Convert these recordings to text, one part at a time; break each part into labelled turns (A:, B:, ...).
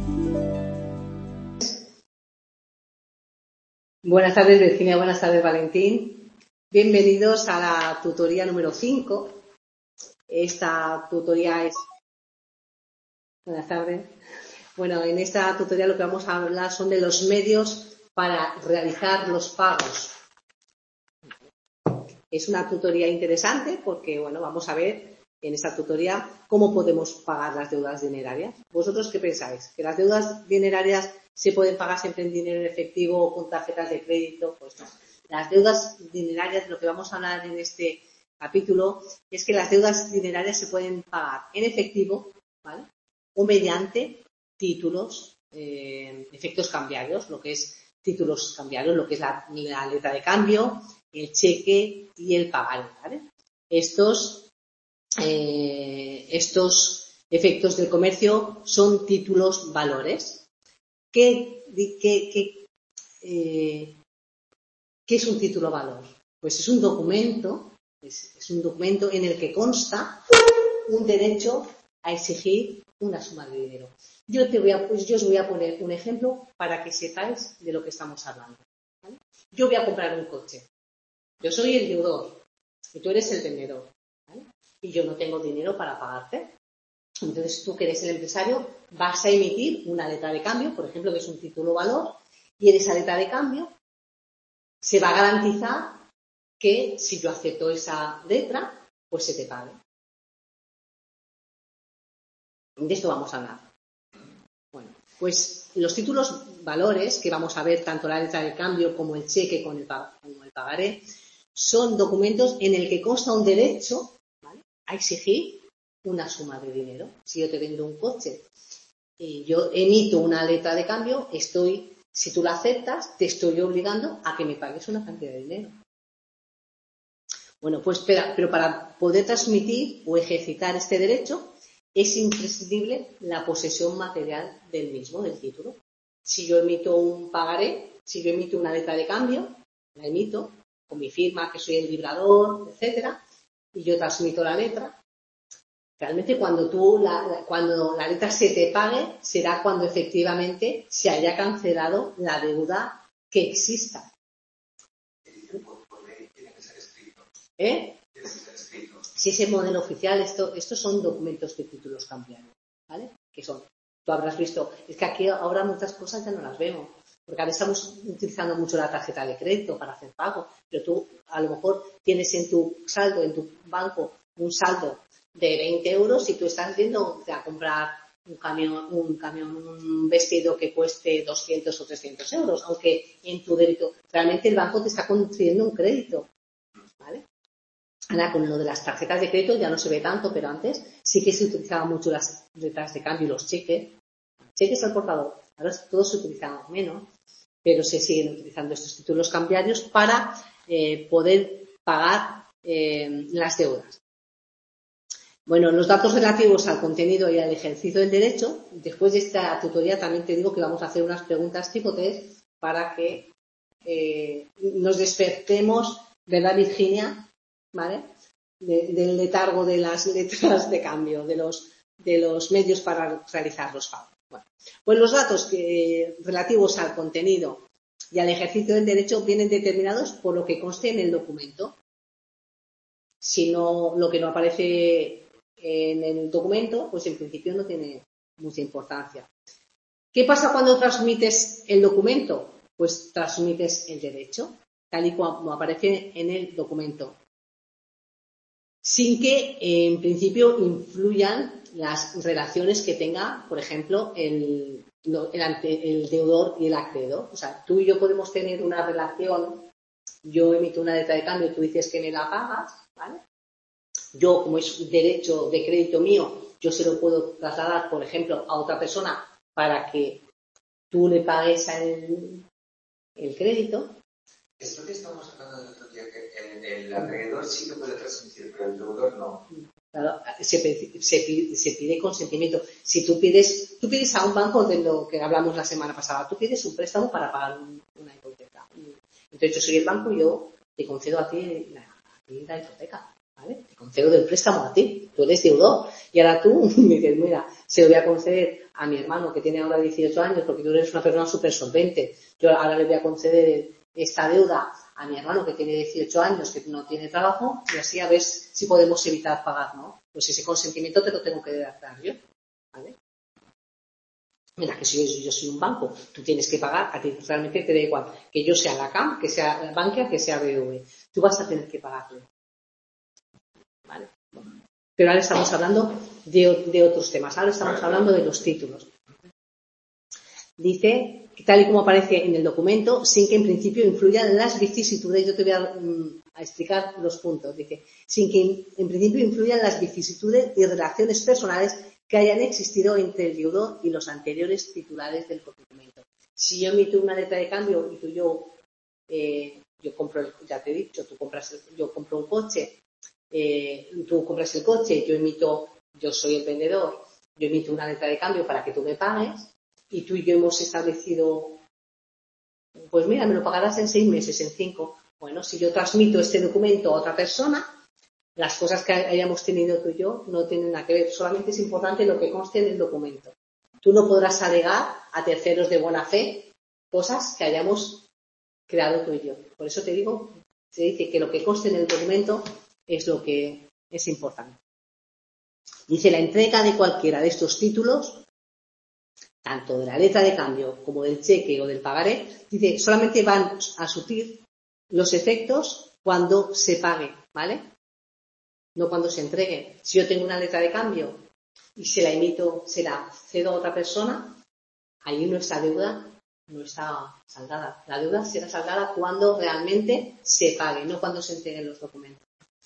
A: Buenas tardes, Virginia. Buenas tardes, Valentín. Bienvenidos a la tutoría número 5. Esta tutoría es... Buenas tardes. Bueno, en esta tutoría lo que vamos a hablar son de los medios para realizar los pagos. Es una tutoría interesante porque, bueno, vamos a ver en esta tutoría cómo podemos pagar las deudas dinerarias. ¿Vosotros qué pensáis? ¿Que las deudas dinerarias se pueden pagar siempre en dinero en efectivo o con tarjetas de crédito? Pues no. Las deudas dinerarias, lo que vamos a hablar en este capítulo, es que las deudas dinerarias se pueden pagar en efectivo, ¿vale? O mediante títulos, efectos cambiarios, lo que es títulos cambiarios, lo que es la letra de cambio, el cheque y el pagaré, ¿vale? Estos efectos del comercio son títulos valores. ¿Qué es un título valor? Pues es un documento en el que consta un derecho a exigir una suma de dinero. Yo os voy a poner un ejemplo para que sepáis de lo que estamos hablando, ¿vale? Yo voy a comprar un coche. Yo soy el deudor y tú eres el vendedor, ¿vale? Y yo no tengo dinero para pagarte. Entonces tú, que eres el empresario, vas a emitir una letra de cambio, por ejemplo, que es un título valor, y en esa letra de cambio se va a garantizar que si yo acepto esa letra, pues se te pague. De esto vamos a hablar. Bueno, pues los títulos valores, que vamos a ver tanto la letra de cambio como el cheque como el pagaré, son documentos en el que consta un derecho, ¿vale?, a exigir una suma de dinero. Si yo te vendo un coche y yo emito una letra de cambio, si tú la aceptas, te estoy obligando a que me pagues una cantidad de dinero. Bueno, pues pero para poder transmitir o ejercitar este derecho es imprescindible la posesión material del mismo, del título. Si yo emito un pagaré, si yo emito una letra de cambio, la emito con mi firma, que soy el librador, etcétera, y yo transmito la letra. Realmente cuando la letra se te pague será cuando efectivamente se haya cancelado la deuda que exista. Si es el modelo oficial, estos son documentos de títulos cambiarios, ¿vale? Que son, tú habrás visto, es que aquí ahora muchas cosas ya no las vemos, porque ahora estamos utilizando mucho la tarjeta de crédito para hacer pago, pero tú a lo mejor tienes en tu saldo, en tu banco, un saldo de 20 euros y tú estás yendo a comprar un vestido que cueste 200 o 300 euros, aunque en tu débito realmente el banco te está concediendo un crédito, ¿vale? Ahora con lo de las tarjetas de crédito ya no se ve tanto, pero antes sí que se utilizaban mucho las letras de cambio y los cheques al portador. Ahora todos se utilizan menos, pero se siguen utilizando estos títulos cambiarios para poder pagar las deudas. Bueno, los datos relativos al contenido y al ejercicio del derecho, después de esta tutoría también te digo que vamos a hacer unas preguntas tipo test para que nos despertemos, ¿verdad, Virginia? ¿Vale? Del letargo de las letras de cambio, de los medios para realizar los pagos. Bueno, pues los datos relativos al contenido y al ejercicio del derecho vienen determinados por lo que conste en el documento. Si no, lo que no aparece en el documento, pues en principio no tiene mucha importancia. ¿Qué pasa cuando transmites el documento? Pues transmites el derecho, tal y como aparece en el documento, sin que en principio influyan las relaciones que tenga, por ejemplo, el deudor y el acreedor. O sea, tú y yo podemos tener una relación, yo emito una letra de cambio, tú dices que me la pagas, ¿vale? Yo, como es un derecho de crédito mío, yo se lo puedo trasladar, por ejemplo, a otra persona para que tú le pagues el crédito.
B: Es lo que estamos hablando del otro día, que el acreedor sí que puede transmitir, pero el deudor no.
A: Claro, se pide consentimiento. Si tú pides a un banco, de lo que hablamos la semana pasada, tú pides un préstamo para pagar una hipoteca. Entonces yo soy el banco y yo te concedo a ti la hipoteca. ¿vale? Te concedo el préstamo a ti, tú eres deudor. Y ahora tú me dices, mira, se lo voy a conceder a mi hermano que tiene ahora 18 años porque tú eres una persona súper solvente. Yo ahora le voy a conceder esta deuda a mi hermano que tiene 18 años, que no tiene trabajo, y así a ver si podemos evitar pagar, ¿no? Pues ese consentimiento te lo tengo que dar yo, ¿vale? Mira, que si yo soy un banco, tú tienes que pagar, a ti realmente te da igual, que yo sea la CAM, que sea Bankia, que sea BBV. Tú vas a tener que pagarle, ¿vale? Pero ahora estamos hablando de otros temas, ahora estamos hablando de los títulos. Dice, tal y como aparece en el documento, sin que en principio influyan las vicisitudes, yo te voy a explicar los puntos, dice, sin que en principio influyan las vicisitudes y relaciones personales que hayan existido entre el deudor y los anteriores titulares del documento. Si yo emito una letra de cambio y yo compro, ya te he dicho, yo compro un coche, tú compras el coche, yo soy el vendedor, yo emito una letra de cambio para que tú me pagues y tú y yo hemos establecido, pues mira, me lo pagarás en 6 meses, en 5. Bueno, si yo transmito este documento a otra persona, las cosas que hayamos tenido tú y yo no tienen nada que ver, solamente es importante lo que conste en el documento. Tú no podrás alegar a terceros de buena fe cosas que hayamos creado tú y yo. Por eso te digo, se dice que lo que conste en el documento es lo que es importante. Dice, la entrega de cualquiera de estos títulos, tanto de la letra de cambio como del cheque o del pagaré, dice, solamente van a surtir los efectos cuando se pague, ¿vale? No cuando se entregue. Si yo tengo una letra de cambio y se la emito, se la cedo a otra persona, ahí nuestra deuda no está saldada. La deuda será saldada cuando realmente se pague, no cuando se entreguen los documentos.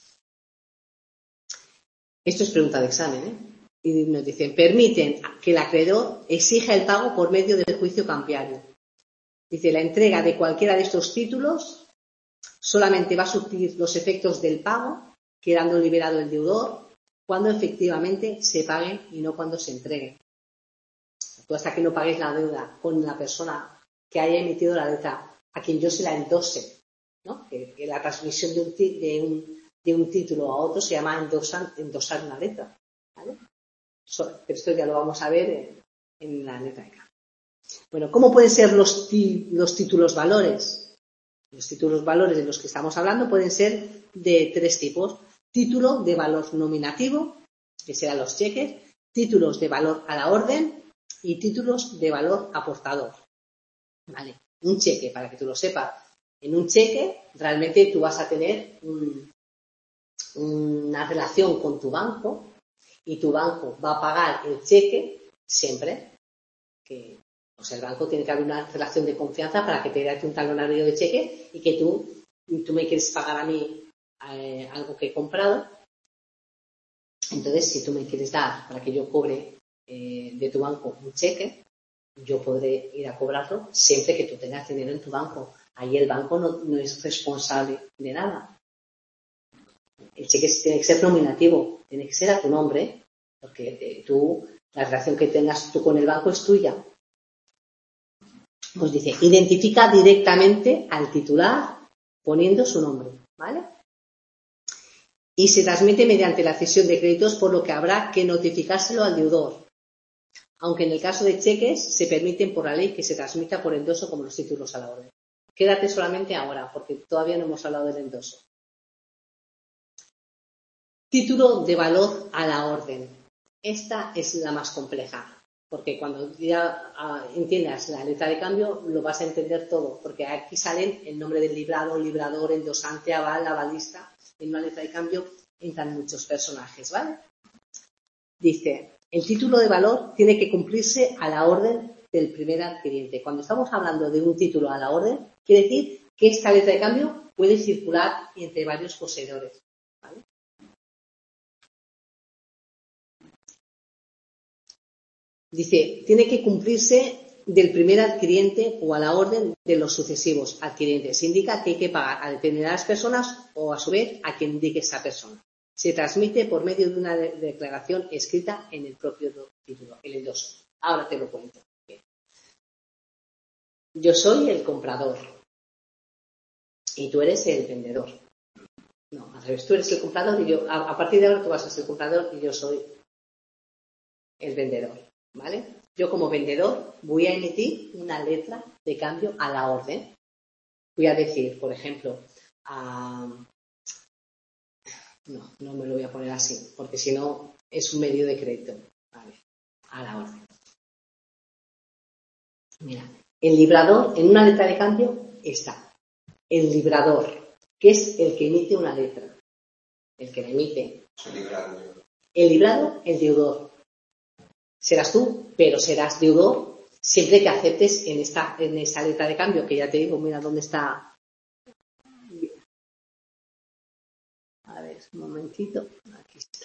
A: Esto es pregunta de examen, ¿eh? Y nos dicen, permiten que el acreedor exija el pago por medio del juicio cambiario. Dice, la entrega de cualquiera de estos títulos solamente va a surtir los efectos del pago, quedando liberado el deudor, cuando efectivamente se pague y no cuando se entregue. Tú hasta que no pagues la deuda con la persona que haya emitido la letra, a quien yo se la endose, ¿no? Que la transmisión de un título a otro se llama endosar una letra, ¿vale? Pero esto ya lo vamos a ver en la letra de cambio. Bueno, ¿cómo pueden ser los títulos valores? Los títulos valores de los que estamos hablando pueden ser de 3 tipos. Título de valor nominativo, que serán los cheques, títulos de valor a la orden y títulos de valor aportador. ¿Vale? Un cheque, para que tú lo sepas, en un cheque realmente tú vas a tener una relación con tu banco y tu banco va a pagar el cheque siempre que, o sea, el banco tiene que haber una relación de confianza para que te dé un talonario de cheque y que tú me quieres pagar a mí algo que he comprado. Entonces, si tú me quieres dar para que yo cobre de tu banco un cheque, yo podré ir a cobrarlo siempre que tú tengas dinero en tu banco. Ahí el banco no es responsable de nada. El cheque tiene que ser nominativo, tiene que ser a tu nombre, porque la relación que tengas tú con el banco es tuya. Pues dice, identifica directamente al titular poniendo su nombre, ¿vale? Y se transmite mediante la cesión de créditos, por lo que habrá que notificárselo al deudor. Aunque en el caso de cheques se permiten por la ley que se transmita por endoso como los títulos a la orden. Quédate solamente ahora, porque todavía no hemos hablado del endoso. Título de valor a la orden. Esta es la más compleja, porque cuando ya entiendas la letra de cambio lo vas a entender todo, porque aquí salen el nombre del librado, librador, endosante, aval, avalista. En una letra de cambio entran muchos personajes, ¿vale? Dice, el título de valor tiene que cumplirse a la orden del primer adquiriente. Cuando estamos hablando de un título a la orden, quiere decir que esta letra de cambio puede circular entre varios poseedores, ¿vale? Dice, tiene que cumplirse del primer adquiriente o a la orden de los sucesivos adquirientes. Indica que hay que pagar a determinadas personas o a su vez a quien indique esa persona. Se transmite por medio de una declaración escrita en el propio título, el endoso. Ahora te lo cuento. Bien. Yo soy el comprador y tú eres el vendedor. No, al revés, tú eres el comprador y yo, a partir de ahora tú vas a ser el comprador y yo soy el vendedor, ¿vale? Yo como vendedor voy a emitir una letra de cambio a la orden. Voy a decir, por ejemplo, no me lo voy a poner así, porque si no es un medio de crédito, ¿vale? A la orden. Mira, el librador, en una letra de cambio está el librador, que es el que emite una letra, el que la emite. El librado, el deudor. Serás tú, pero serás deudor siempre que aceptes en esa letra de cambio, que ya te digo, mira dónde está. A ver, un momentito, aquí está.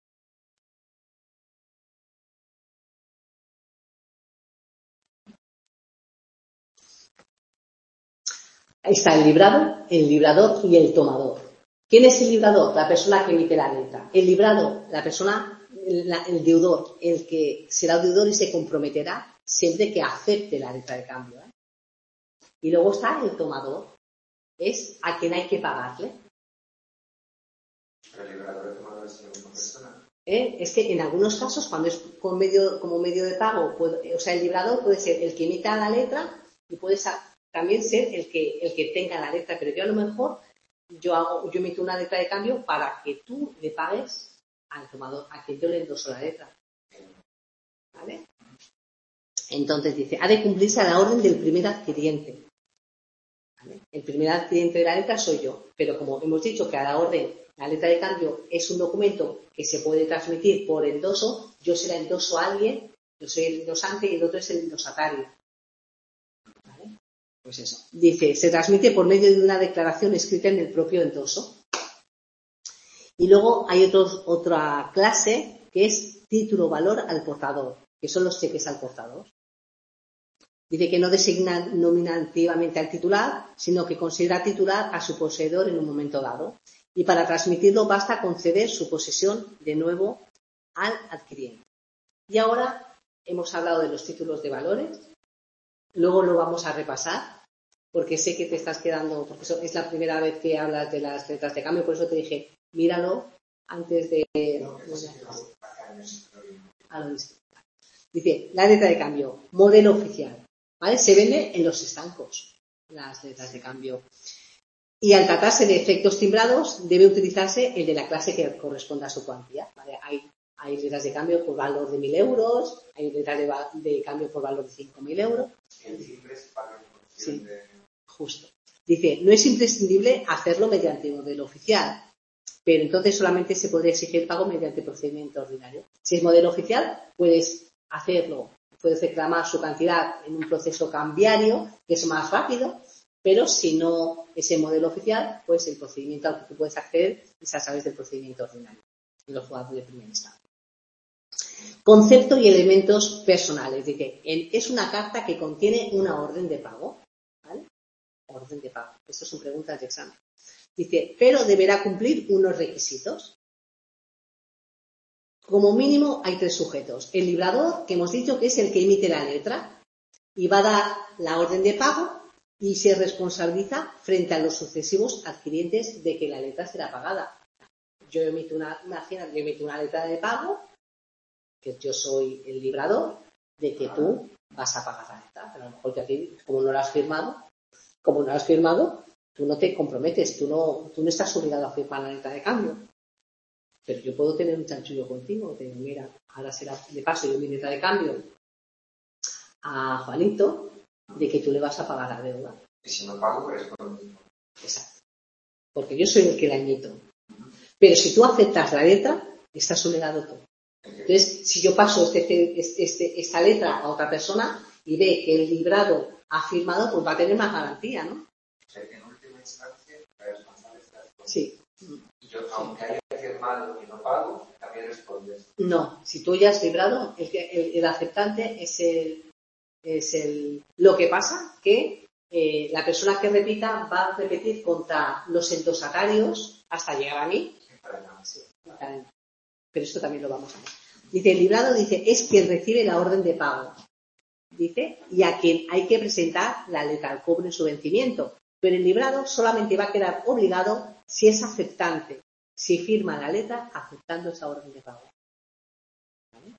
A: Ahí está el librado, el librador y el tomador. ¿Quién es el librador? La persona que emite la letra. El librado, la persona, el deudor, el que será deudor y se comprometerá siempre que acepte la letra de cambio. Y luego está el tomador, es a quien hay que pagarle.
B: ¿Pero el librador y el tomador es la misma persona?
A: Es que en algunos casos, cuando es como medio de pago, el librador puede ser el que emita la letra y puede también ser el que tenga la letra, pero yo a lo mejor yo emito una letra de cambio para que tú le pagues al tomador, a quien yo le endoso la letra. ¿Vale? Entonces dice, ha de cumplirse a la orden del primer adquiriente. ¿Vale? El primer adquiriente de la letra soy yo, pero como hemos dicho que a la orden, la letra de cambio es un documento que se puede transmitir por endoso, yo se la endoso a alguien, yo soy el endosante y el otro es el endosatario. ¿Vale? Pues eso. Dice, se transmite por medio de una declaración escrita en el propio endoso. Y luego hay otra clase que es título valor al portador, que son los cheques al portador. Dice que no designa nominativamente al titular, sino que considera titular a su poseedor en un momento dado. Y para transmitirlo basta conceder su posesión de nuevo al adquiriente. Y ahora hemos hablado de los títulos de valores. Luego lo vamos a repasar, porque sé que te estás quedando, porque es la primera vez que hablas de las letras de cambio, por eso te dije, míralo antes de... Dice, la letra de cambio, modelo oficial. ¿Vale? Se vende en los estancos las letras de cambio. Y al tratarse de efectos timbrados, debe utilizarse el de la clase que corresponda a su cuantía. ¿Vale? Hay letras de cambio por valor de 1.000 euros, hay letras de cambio por valor de 5.000 euros. Sí, justo. Dice, no es imprescindible hacerlo mediante modelo oficial, pero entonces solamente se podría exigir el pago mediante procedimiento ordinario. Si es modelo oficial, puedes hacerlo. Puedes reclamar su cantidad en un proceso cambiario, que es más rápido, pero si no es el modelo oficial, pues el procedimiento al que tú puedes acceder es a través del procedimiento ordinario, en los juzgados de primera instancia. Concepto y elementos personales. Dice, es una carta que contiene una orden de pago. ¿Vale? Orden de pago. Estas son preguntas de examen. Dice, pero deberá cumplir unos requisitos. Como mínimo hay 3 sujetos. El librador, que hemos dicho que es el que emite la letra y va a dar la orden de pago y se responsabiliza frente a los sucesivos adquirientes de que la letra será pagada. Yo emito una letra de pago, que yo soy el librador, de que tú vas a pagar la letra. Pero a lo mejor que aquí, como no lo has firmado, tú no te comprometes, tú no estás obligado a firmar la letra de cambio. Pero yo puedo tener un chanchullo contigo, te digo, mira, ahora le paso yo mi letra de cambio a Juanito de que tú le vas a pagar la deuda.
B: Y si no pago, pues por lo mismo.
A: Exacto. Porque yo soy el que la emito. Pero si tú aceptas la letra, estás obligado tú. Entonces, si yo paso esta letra a otra persona y ve que el librado ha firmado, pues va a tener más garantía, ¿no?
B: O sea, en última instancia, la responsable está tú.
A: Sí.
B: Yo, aunque haya firmado y no pago, también respondes.
A: No, si tú ya has librado, el aceptante lo que pasa que la persona que repita va a repetir contra los endosatarios hasta llegar a mí. Sí, pero esto también lo vamos a ver. Dice, el librado es quien recibe la orden de pago. Dice, y a quien hay que presentar la letra al cobro en su vencimiento. Pero el librado solamente va a quedar obligado si es aceptante, si firma la letra aceptando esa orden de pago. ¿Vale?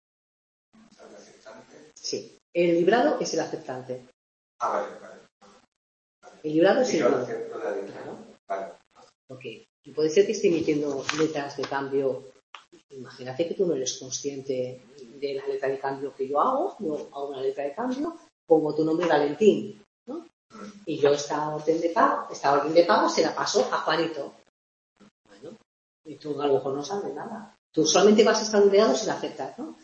A: Sí, el librado es el aceptante.
B: Vale.
A: El librado es el
B: yo
A: librado.
B: acepto la letra.
A: Claro.
B: Vale.
A: Porque puede ser que esté emitiendo letras de cambio. Imagínate que tú no eres consciente de la letra de cambio que yo hago una letra de cambio, pongo tu nombre Valentín, ¿no? Y yo esta orden de pago se la paso a Juanito. Bueno, y tú a lo mejor no sabes nada. Tú solamente vas a estar librado si la aceptas, ¿no?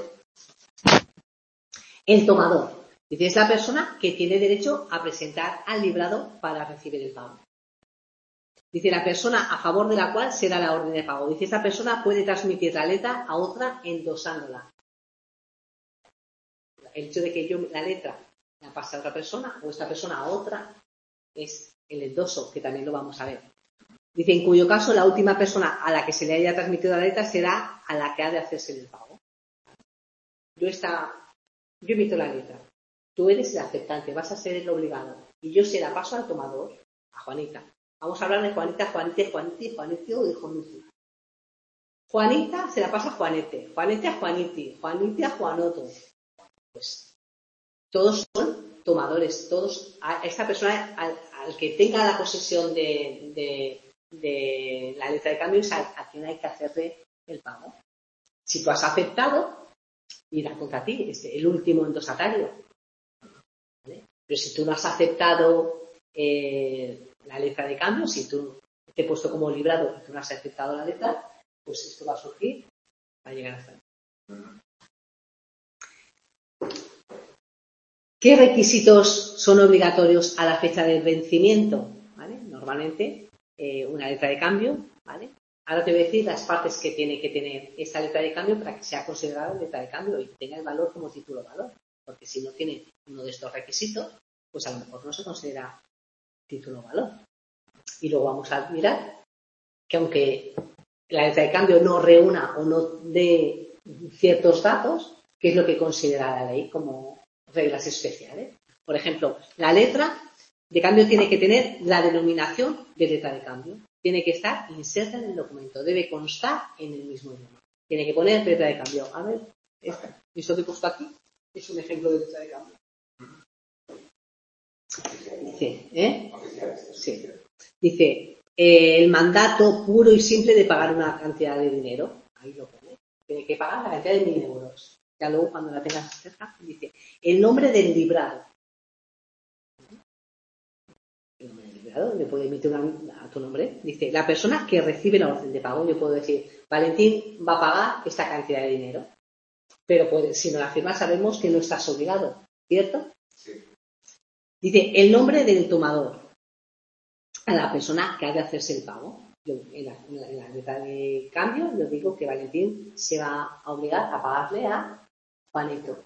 A: El tomador. Dice, es la persona que tiene derecho a presentar al librado para recibir el pago. Dice, la persona a favor de la cual se da la orden de pago. Dice, esta persona puede transmitir la letra a otra endosándola. El hecho de que yo la letra la pase a otra persona o esta persona a otra es el endoso, que también lo vamos a ver. Dice, en cuyo caso la última persona a la que se le haya transmitido la letra será a la que ha de hacerse el pago. Yo emito la letra. Tú eres el aceptante, vas a ser el obligado. Y yo se la paso al tomador, a Juanita. Vamos a hablar de Juanita, Juanito y Juanito. Juanita se la pasa a Juanete, Juanete a Juaniti, Juaniti a Juanoto. Pues todos son tomadores, todos, a esta persona, al que tenga la posesión de la letra de cambio es a quien hay que hacerle el pago. Si tú has aceptado, irá contra ti, es el último endosatario. ¿Vale? Pero si tú no has aceptado la letra de cambio, si tú te he puesto como librado y tú no has aceptado la letra, pues esto va a surgir, va a llegar hasta ahí. ¿Qué requisitos son obligatorios a la fecha del vencimiento? ¿Vale? Normalmente, una letra de cambio, ¿vale? Ahora te voy a decir las partes que tiene que tener esta letra de cambio para que sea considerada letra de cambio y tenga el valor como título valor. Porque si no tiene uno de estos requisitos, pues a lo mejor no se considera título valor. Y luego vamos a mirar que aunque la letra de cambio no reúna o no dé ciertos datos, ¿qué es lo que considera la ley como reglas especiales? Por ejemplo, la letra de cambio tiene que tener la denominación de letra de cambio. Tiene que estar inserta en el documento. Debe constar en el mismo idioma. Tiene que poner letra de cambio. A ver, esto que he puesto aquí es un ejemplo de letra de cambio. Dice, Sí. Dice, el mandato puro y simple de pagar una cantidad de dinero. Ahí lo pone. Tiene que pagar la cantidad de 1.000 euros. Ya luego, cuando la tengas cerca, dice, el nombre del librado. El nombre del librado, le puede emitir a tu nombre. Dice, la persona que recibe la orden de pago. Yo puedo decir, Valentín va a pagar esta cantidad de dinero. Pero si no la firmas, sabemos que no estás obligado. ¿Cierto?
B: Sí.
A: Dice, el nombre del tomador. A la persona que ha de hacerse el pago. Yo, en la letra de cambio, yo digo que Valentín se va a obligar a pagarle a Juanita.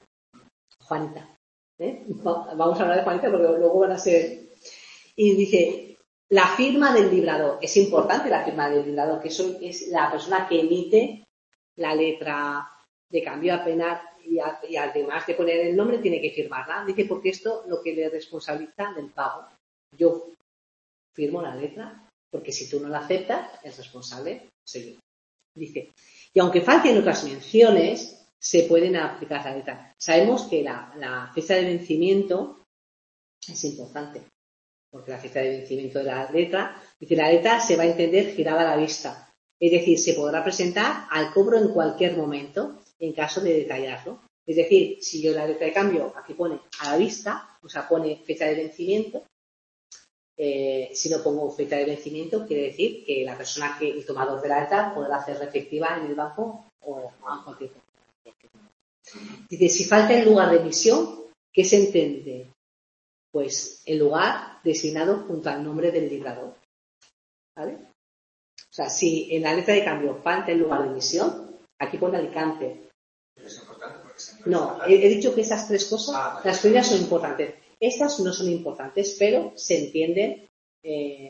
A: Vamos a hablar de Juanita porque luego van a ser... Y dice, la firma del librador. Es importante la firma del librador, que eso es la persona que emite la letra de cambio apenas y además de poner el nombre tiene que firmarla. Dice, porque esto lo que le responsabiliza del pago. Yo firmo la letra, porque si tú no la aceptas, el responsable soy yo. Dice, y aunque falten otras menciones, se pueden aplicar la letra. Sabemos que la fecha de vencimiento es importante, porque la fecha de vencimiento de la letra, dice, la letra se va a entender girada a la vista. Es decir, se podrá presentar al cobro en cualquier momento, en caso de detallarlo. Es decir, si yo la letra de cambio aquí pone a la vista, o sea, pone fecha de vencimiento, si no pongo fecha de vencimiento, quiere decir que la persona el tomador de la letra podrá hacerla efectiva en el banco o a cualquier momento. Dice, si falta el lugar de emisión, ¿qué se entiende? Pues el lugar designado junto al nombre del librador. ¿Vale? O sea, si en la letra de cambio falta el lugar de emisión, aquí pone Alicante.
B: Pero es importante porque
A: no, he dicho que esas tres cosas, las primeras son importantes. Estas no son importantes, pero se entiende en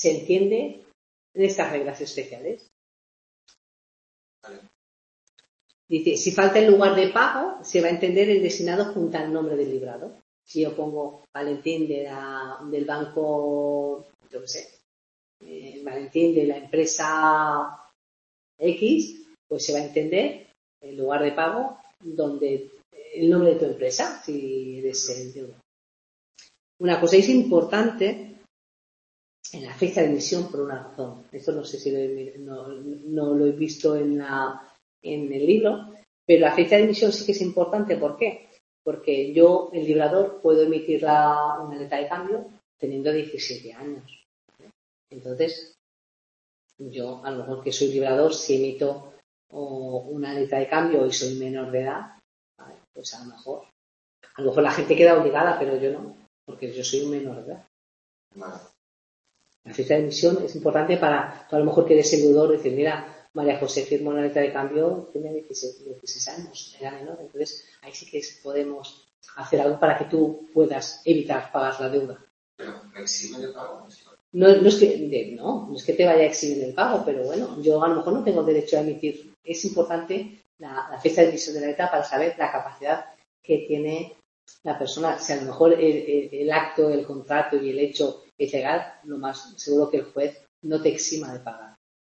A: estas reglas especiales.
B: Vale.
A: Dice, si falta el lugar de pago, se va a entender el designado junto al nombre del librado. Si yo pongo Valentín del banco, yo qué sé, Valentín de la empresa X, pues se va a entender el lugar de pago donde el nombre de tu empresa, si eres el deudor. Una cosa es importante en la fecha de emisión por una razón. Esto no sé si no lo he visto en el libro, pero la fecha de emisión sí que es importante. ¿Por qué? Porque yo, el librador, puedo emitir una letra de cambio teniendo 17 años. Entonces, yo, a lo mejor que soy librador, si emito una letra de cambio y soy menor de edad, ¿vale? Pues a lo mejor la gente queda obligada, pero yo no, porque yo soy un menor de edad.
B: Vale.
A: La fecha de emisión es importante para, a lo mejor que eres el deudor, decir, mira, María José firmó una letra de cambio, tiene 16 años, era menor. Entonces, ahí sí que podemos hacer algo para que tú puedas evitar pagar la deuda.
B: ¿Pero me exime de pago?
A: No es que te vaya a eximir el pago, pero bueno, yo a lo mejor no tengo derecho a emitir. Es importante la fecha de emisión de la letra para saber la capacidad que tiene la persona. Si a lo mejor el acto, el contrato y el hecho es legal, lo más seguro que el juez no te exima de pagar.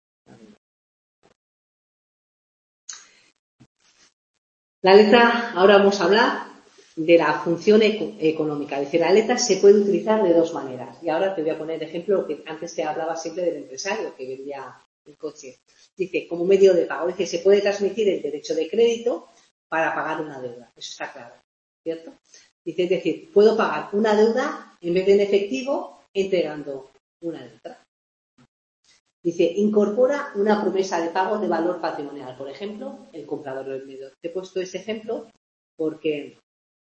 A: La letra, ahora vamos a hablar de la función económica. Es decir, la letra se puede utilizar de dos maneras. Y ahora te voy a poner de ejemplo que antes te hablaba siempre del empresario que vendía el coche. Dice, como medio de pago. Dice, se puede transmitir el derecho de crédito para pagar una deuda. Eso está claro, ¿cierto? Dice, es decir, puedo pagar una deuda en vez de en efectivo entregando una letra. Dice, incorpora una promesa de pago de valor patrimonial. Por ejemplo, el comprador o el vendedor. Te he puesto ese ejemplo porque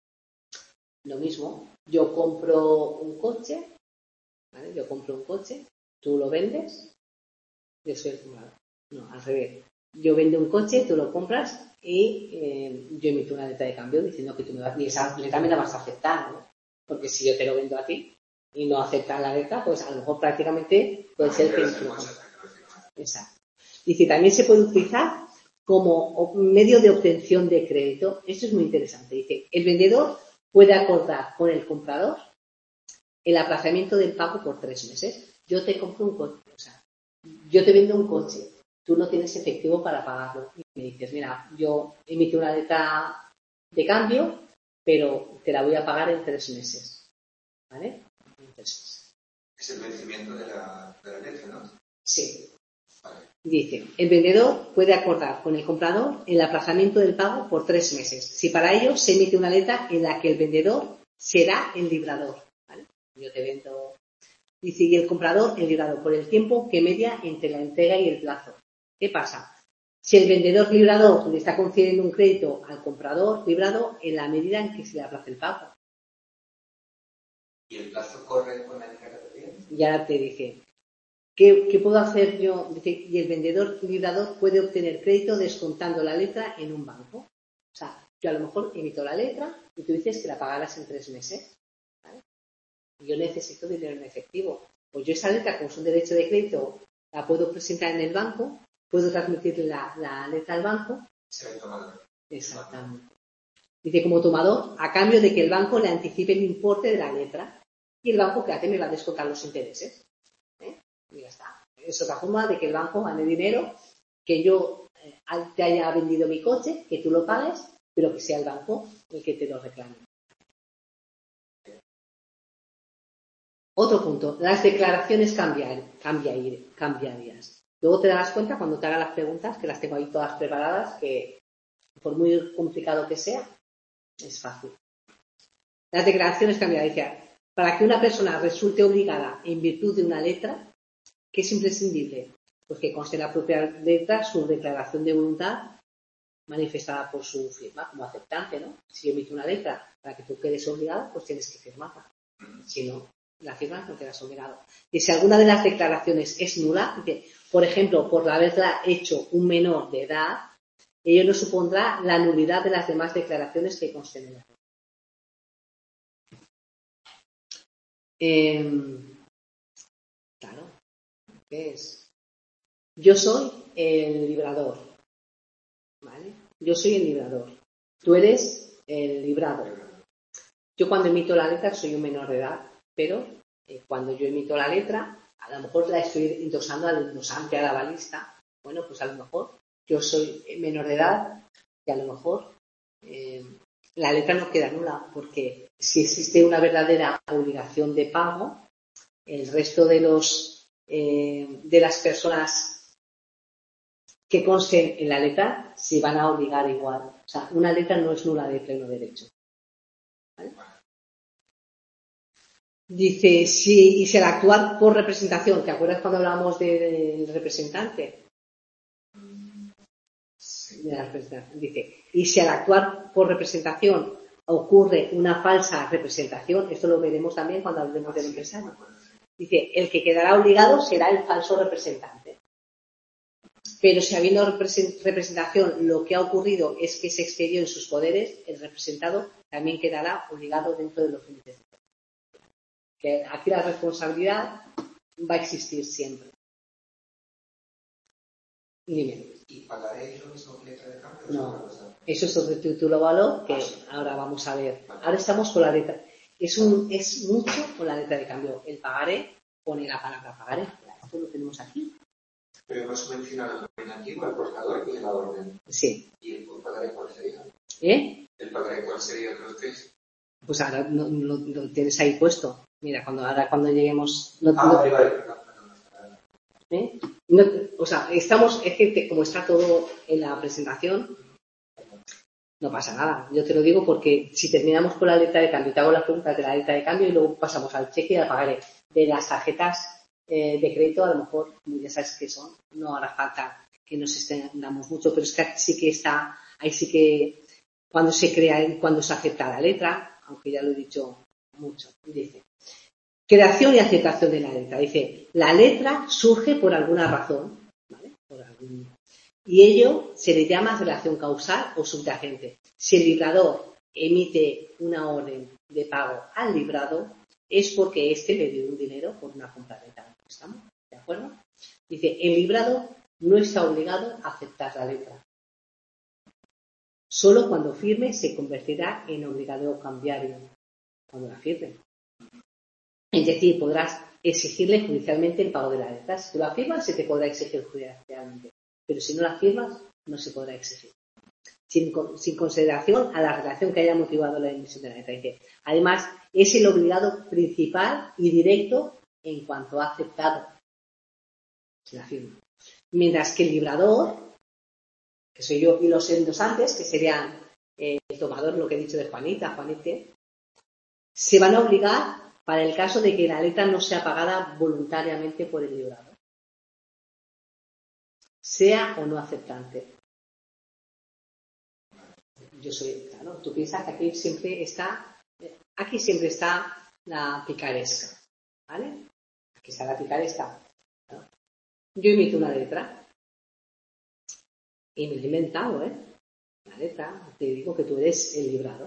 A: lo mismo, yo compro un coche, ¿vale? Yo compro un coche, tú lo vendes, yo soy el comprador. No, al revés. Yo vendo un coche, tú lo compras y yo emito una letra de cambio diciendo que tú me vas, y esa letra me la vas a aceptar, ¿no? Porque si yo te lo vendo a ti y no aceptas la letra, pues a lo mejor prácticamente puede ser que no. Exacto. Dice, también se puede utilizar como medio de obtención de crédito. Esto es muy interesante. Dice, el vendedor puede acordar con el comprador el aplazamiento del pago por 3 meses. Yo te compro un coche, o sea, yo te vendo un coche, tú no tienes efectivo para pagarlo. Y me dices, mira, yo emito una letra de cambio, pero te la voy a pagar en 3 meses. ¿Vale? En 3 meses.
B: Es el vencimiento de la letra, ¿no?
A: Sí. Dice, el vendedor puede acordar con el comprador el aplazamiento del pago por 3 meses, si para ello se emite una letra en la que el vendedor será el librador. ¿Vale? Yo te vendo, dice, y el comprador el librador por el tiempo que media entre la entrega y el plazo. ¿Qué pasa? Si el vendedor librador le está concediendo un crédito al comprador librado en la medida en que se le aplaza el pago.
B: ¿Y el plazo corre con la entrega también?
A: Y ahora te dice, ¿qué puedo hacer yo? Dice, y el vendedor librador puede obtener crédito descontando la letra en un banco. O sea, yo a lo mejor emito la letra y tú dices que la pagarás en 3 meses. ¿Vale? Yo necesito dinero en efectivo. Pues yo esa letra, como es un derecho de crédito, la puedo presentar en el banco, puedo transmitir la letra al banco.
B: Se ve tomado.
A: Exactamente. Dice, como tomador, a cambio de que el banco le anticipe el importe de la letra y el banco que hace me va a descontar los intereses. Y ya está. Es otra forma de que el banco gane dinero, que yo te haya vendido mi coche, que tú lo pagues, pero que sea el banco el que te lo reclame. Otro punto, las declaraciones cambiarias. Luego te darás cuenta cuando te haga las preguntas, que las tengo ahí todas preparadas, que por muy complicado que sea, es fácil. Las declaraciones cambiarias. Para que una persona resulte obligada en virtud de una letra, ¿qué es imprescindible? Pues que conste en la propia letra su declaración de voluntad manifestada por su firma como aceptante, ¿no? Si yo emito una letra para que tú quedes obligado, pues tienes que firmarla. Si no, la firmas no quedas obligado. Y si alguna de las declaraciones es nula, por ejemplo, por haberla hecho un menor de edad, ello no supondrá la nulidad de las demás declaraciones que consten en la letra. Claro. ¿Qué es? Yo soy el librador, ¿vale? Yo soy el librador. Tú eres el librado. Yo cuando emito la letra soy un menor de edad, pero cuando yo emito la letra, a lo mejor la estoy endosando al endosante, a la balista. Bueno, pues a lo mejor yo soy menor de edad y a lo mejor la letra no queda nula, porque si existe una verdadera obligación de pago, el resto de las personas que consten en la letra se van a obligar igual. O sea, una letra no es nula de pleno derecho. ¿Vale? Dice, y si al actuar por representación, ¿te acuerdas cuando hablábamos del representante? De la representación. Dice, y si al actuar por representación ocurre una falsa representación, esto lo veremos también cuando hablemos del empresario. Dice, el que quedará obligado será el falso representante. Pero si habiendo representación lo que ha ocurrido es que se excedió en sus poderes, el representado también quedará obligado dentro de los límites. Que aquí la responsabilidad va a existir siempre. Dime.
B: ¿Y pagaré lo mismo que letra de cambio?
A: No, eso es otro título valor que ahora vamos a ver. Ahora estamos con la letra. Es mucho con la letra de cambio. El pagaré pone la palabra pagaré. Esto lo tenemos aquí.
B: Pero hemos mencionado el nominativo, el portador y la orden.
A: Sí.
B: ¿Y el pagaré cuál sería?
A: ¿El
B: pagaré cuál sería los tres?
A: Pues ahora lo tienes ahí puesto. Mira, cuando lleguemos.
B: Vale.
A: O sea, es que como está todo en la presentación, no pasa nada. Yo te lo digo porque si terminamos con la letra de cambio, te hago las preguntas de la letra de cambio y luego pasamos al cheque y al pagaré. De las tarjetas de crédito, a lo mejor, como ya sabes qué son, no hará falta que nos extendamos mucho, pero es que sí que está, ahí sí que cuando se crea y cuando se acepta la letra, aunque ya lo he dicho mucho, dice. Creación y aceptación de la letra. Dice, la letra surge por alguna razón, ¿vale? Y ello se le llama relación causal o subyacente. Si el librador emite una orden de pago al librado, es porque éste le dio un dinero por una compraventa. ¿Estamos? ¿De acuerdo? Dice, el librado no está obligado a aceptar la letra. Solo cuando firme se convertirá en obligado cambiario. Cuando la firme. Es decir, podrás exigirle judicialmente el pago de la letra. Si tú la firmas, se te podrá exigir judicialmente. Pero si no la firmas, no se podrá exigir. Sin consideración a la relación que haya motivado la emisión de la letra. Dice, además, es el obligado principal y directo en cuanto ha aceptado la firma. Mientras que el librador, que soy yo, y los endosantes, que serían el tomador, lo que he dicho de Juanita, Juanite, se van a obligar para el caso de que la letra no sea pagada voluntariamente por el librado, sea o no aceptante. Yo soy, claro, tú piensas que aquí siempre está la picaresca, ¿vale? Aquí está la picaresca. ¿No? Yo imito una letra y me lo he inventado, la letra, te digo que tú eres el librado.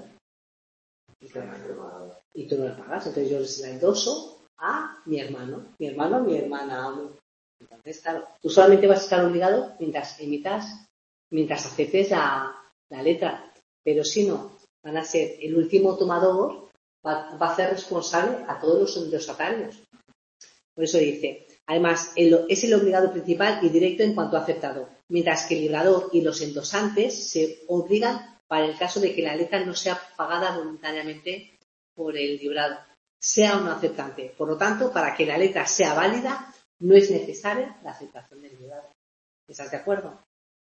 A: Y tú no la pagas, entonces yo la endoso a mi hermano, mi hermana. Entonces, claro, tú solamente vas a estar obligado mientras aceptes la letra, pero si no, van a ser el último tomador, va a hacer responsable a todos los endosatarios. Por eso dice, además, es el obligado principal y directo en cuanto aceptado, mientras que el librador y los endosantes se obligan para el caso de que la letra no sea pagada voluntariamente por el librado, sea o no aceptante. Por lo tanto, para que la letra sea válida, no es necesaria la aceptación del librado. ¿Estás de acuerdo?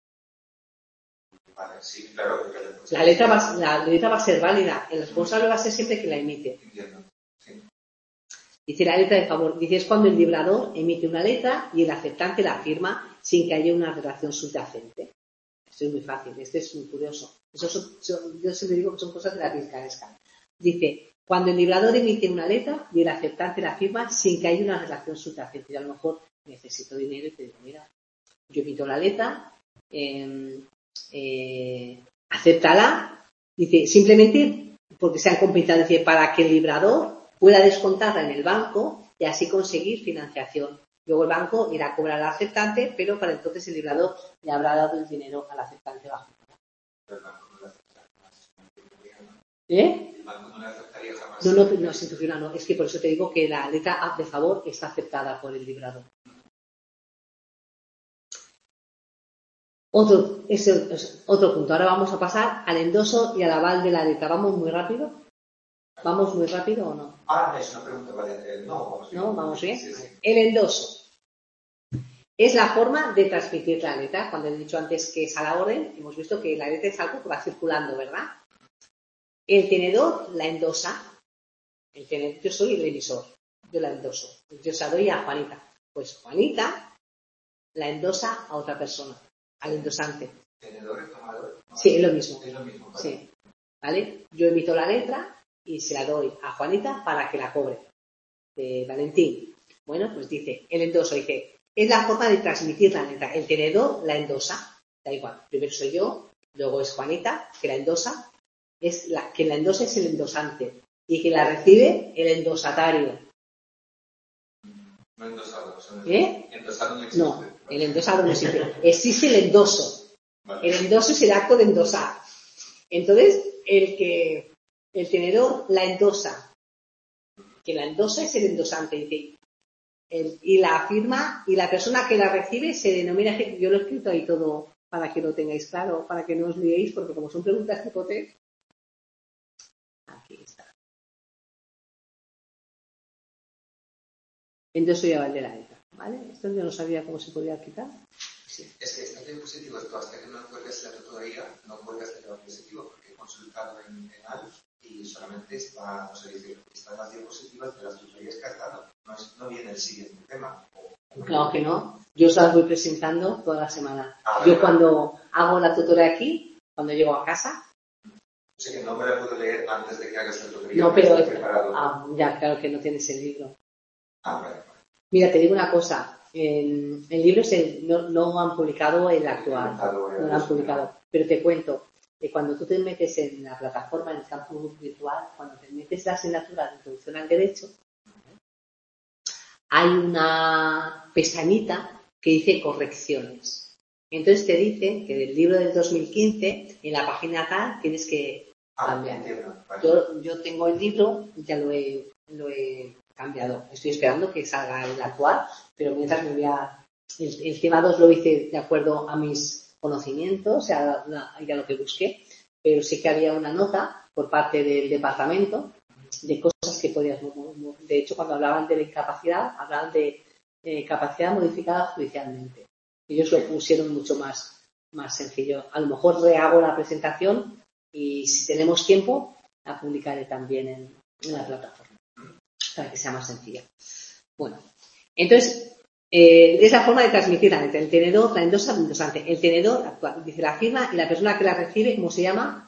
B: Vale, sí, claro.
A: La letra va a ser válida. El responsable va a ser siempre quien la emite.
B: Entiendo. Sí.
A: Dice la letra de favor. Dice, es cuando el librador emite una letra y el aceptante la firma sin que haya una relación subyacente. Esto es muy fácil. Esto es muy curioso. Yo siempre digo que son cosas de la picaresca. Dice, cuando el librador emite una letra y el aceptante la firma sin que haya una relación subyacente. Yo a lo mejor necesito dinero y te digo, mira, yo emito la letra, acéptala, dice, simplemente porque sean competentes, dice, para que el librador pueda descontarla en el banco y así conseguir financiación. Luego el banco irá a cobrar al aceptante, pero para entonces el librador le habrá dado el dinero al aceptante bajo.
B: El banco no le aceptaría.
A: ¿Eh?
B: El banco no le aceptaría firmaría jamás.
A: No, sin tu firma no. Es que por eso te digo que la letra de favor está aceptada por el librador. Otro punto. Ahora vamos a pasar al endoso y al aval de la letra. ¿Vamos muy rápido? ¿Vamos muy rápido o no?
B: Es una pregunta, vale. No, vamos bien.
A: ¿No? ¿Vamos bien?
B: Sí.
A: El endoso es la forma de transmitir la letra. Cuando he dicho antes que es a la orden, hemos visto que la letra es algo que va circulando, ¿verdad? El tenedor la endosa. Yo soy el emisor. Yo la endoso. Yo se la doy a Juanita. Pues Juanita la endosa a otra persona, al endosante.
B: ¿Tenedor y tomador?
A: Sí, es lo mismo.
B: Es lo mismo. Vale.
A: Sí. ¿Vale? Yo emito la letra y se la doy a Juanita para que la cobre. De Valentín. Bueno, pues dice, el endoso dice, es la forma de transmitir la letra. El tenedor la endosa. Da igual. Primero soy yo, luego es Juanita, que la endosa. Quien la endosa es el endosante. Y quien la recibe, el endosatario.
B: No endosado.
A: Endosado no existe. No, el endosado no existe. Existe el endoso. Vale. El endoso es el acto de endosar. Entonces, el tenedor la endosa. Quien la endosa es el endosante. Dice, y la firma y la persona que la recibe se denomina, yo lo he escrito ahí todo para que lo tengáis claro, para que no os liéis, porque como son preguntas tipo test, aquí está. Endoso y aval de la letra, ¿vale? Esto yo no sabía cómo se podía quitar.
B: Sí. Es que está en positivo, esto hasta que no cuelgas la tutoría, no cuelgas el diapositivo, porque he consultado en ALF y solamente está, están las diapositivas de las tutorías cargadas. No viene el siguiente tema.
A: Claro que no. Yo os las voy presentando toda la semana. Yo cuando hago la tutoría aquí, cuando llego a casa.
B: O sea que no me la puedo leer antes de que hagas la tutoría.
A: No, pero ya, claro que no tienes el libro.
B: Vale.
A: Mira, te digo una cosa. El libro no han publicado el actual. No lo han publicado. Pero te cuento que cuando tú te metes en la plataforma, en el campus virtual, cuando te metes la asignatura de introducción al derecho, hay una pestañita que dice correcciones. Entonces te dicen que del libro del 2015, en la página tal, tienes que cambiar. Yo tengo el libro, ya lo he cambiado. Estoy esperando que salga el actual, pero mientras me voy a... El tema 2 lo hice de acuerdo a mis conocimientos, ya lo que busqué, pero sí que había una nota por parte del departamento de cosas que podías... De hecho, cuando hablaban de la incapacidad, hablaban de capacidad modificada judicialmente. Ellos lo pusieron mucho más sencillo. A lo mejor rehago la presentación y si tenemos tiempo, la publicaré también en la plataforma para que sea más sencilla. Bueno, entonces, es la forma de transmitir la letra. El tenedor, la endosa, el endosante. El tenedor dice la firma y la persona que la recibe, ¿cómo se llama?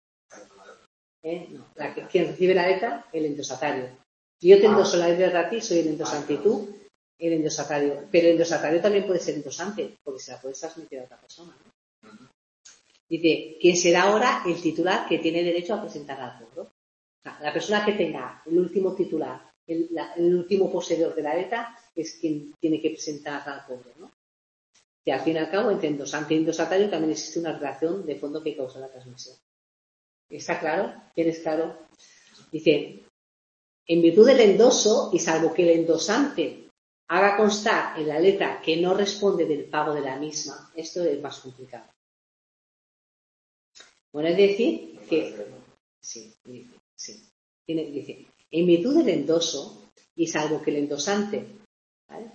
A: No, quien recibe la letra, el endosatario. Si yo te endoso la letra a ti, soy el endosante y tú, el endosatario. Pero el endosatario también puede ser endosante, porque se la puedes transmitir a otra persona, ¿no? Dice, ¿quién será ahora el titular que tiene derecho a presentar al cobro? O sea, la persona que tenga el último titular, el último poseedor de la letra, es quien tiene que presentar al cobro, ¿no? Y al fin y al cabo, entre endosante y endosatario también existe una relación de fondo que causa la transmisión. ¿Está claro? ¿Tienes claro? Dice, en virtud del endoso, y salvo que el endosante haga constar en la letra que no responde del pago de la misma, esto es más complicado. Bueno, es decir, que... Sí. Dice, en virtud del endoso, y salvo que el endosante, ¿vale?,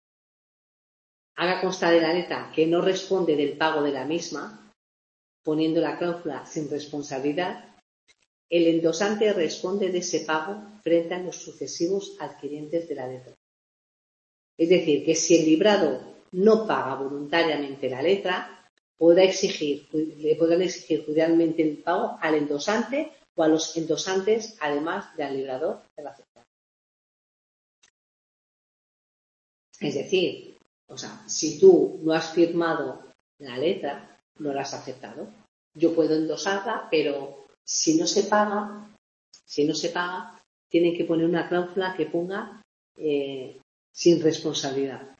A: haga constar en la letra que no responde del pago de la misma, poniendo la cláusula sin responsabilidad, el endosante responde de ese pago frente a los sucesivos adquirientes de la letra. Es decir, que si el librado no paga voluntariamente la letra, le podrán exigir judicialmente el pago al endosante o a los endosantes, además del librador de la aceptación. Es decir, si tú no has firmado la letra, no la has aceptado. Yo puedo endosarla, pero si no se paga, tienen que poner una cláusula que ponga sin responsabilidad.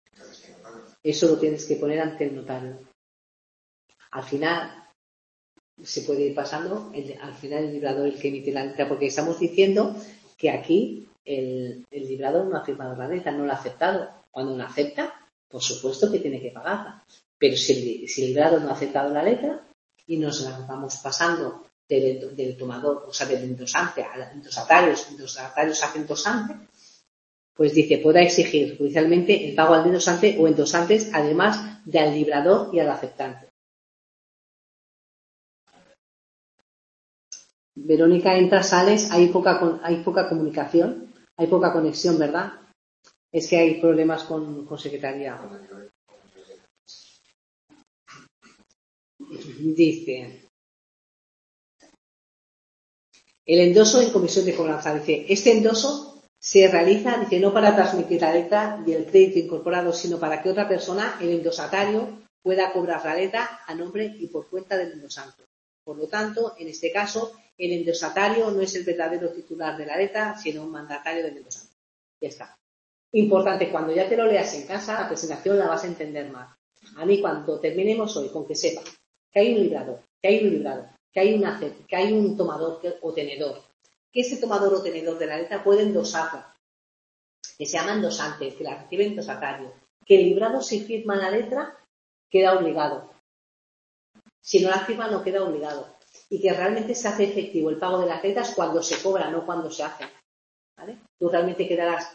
A: Eso lo tienes que poner ante el notario. Al final, se puede ir pasando al final el librador el que emite la letra, porque estamos diciendo que aquí el librador no ha firmado la letra, no la ha aceptado. Cuando no acepta, por supuesto que tiene que pagarla. Pero si el librador no ha aceptado la letra y nos la vamos pasando del tomador, o sea, del endosante al endosatario hace endosante, pues dice, podrá exigir judicialmente el pago al endosante o endosantes, además de al librador y al aceptante. Verónica, entras, sales, hay poca comunicación, hay poca conexión, ¿verdad? Es que hay problemas con secretaría. Dice, el endoso en comisión de cobranza. Dice, este endoso se realiza, dice, no para transmitir la letra y el crédito incorporado, sino para que otra persona, el endosatario, pueda cobrar la letra a nombre y por cuenta del endosante. Por lo tanto, en este caso, el endosatario no es el verdadero titular de la letra, sino un mandatario del endosante. Ya está. Importante, cuando ya te lo leas en casa, la presentación la vas a entender más. A mí, cuando terminemos hoy, con que sepa que hay un librador, que hay un tomador o tenedor, que ese tomador o tenedor de la letra puede endosarla, que se llama endosante, que la recibe endosatario, que el librado, si firma la letra, queda obligado. Si no la firma, no queda obligado. Y que realmente se hace efectivo el pago de las letras cuando se cobra, no cuando se hace. ¿Vale? Tú realmente quedarás...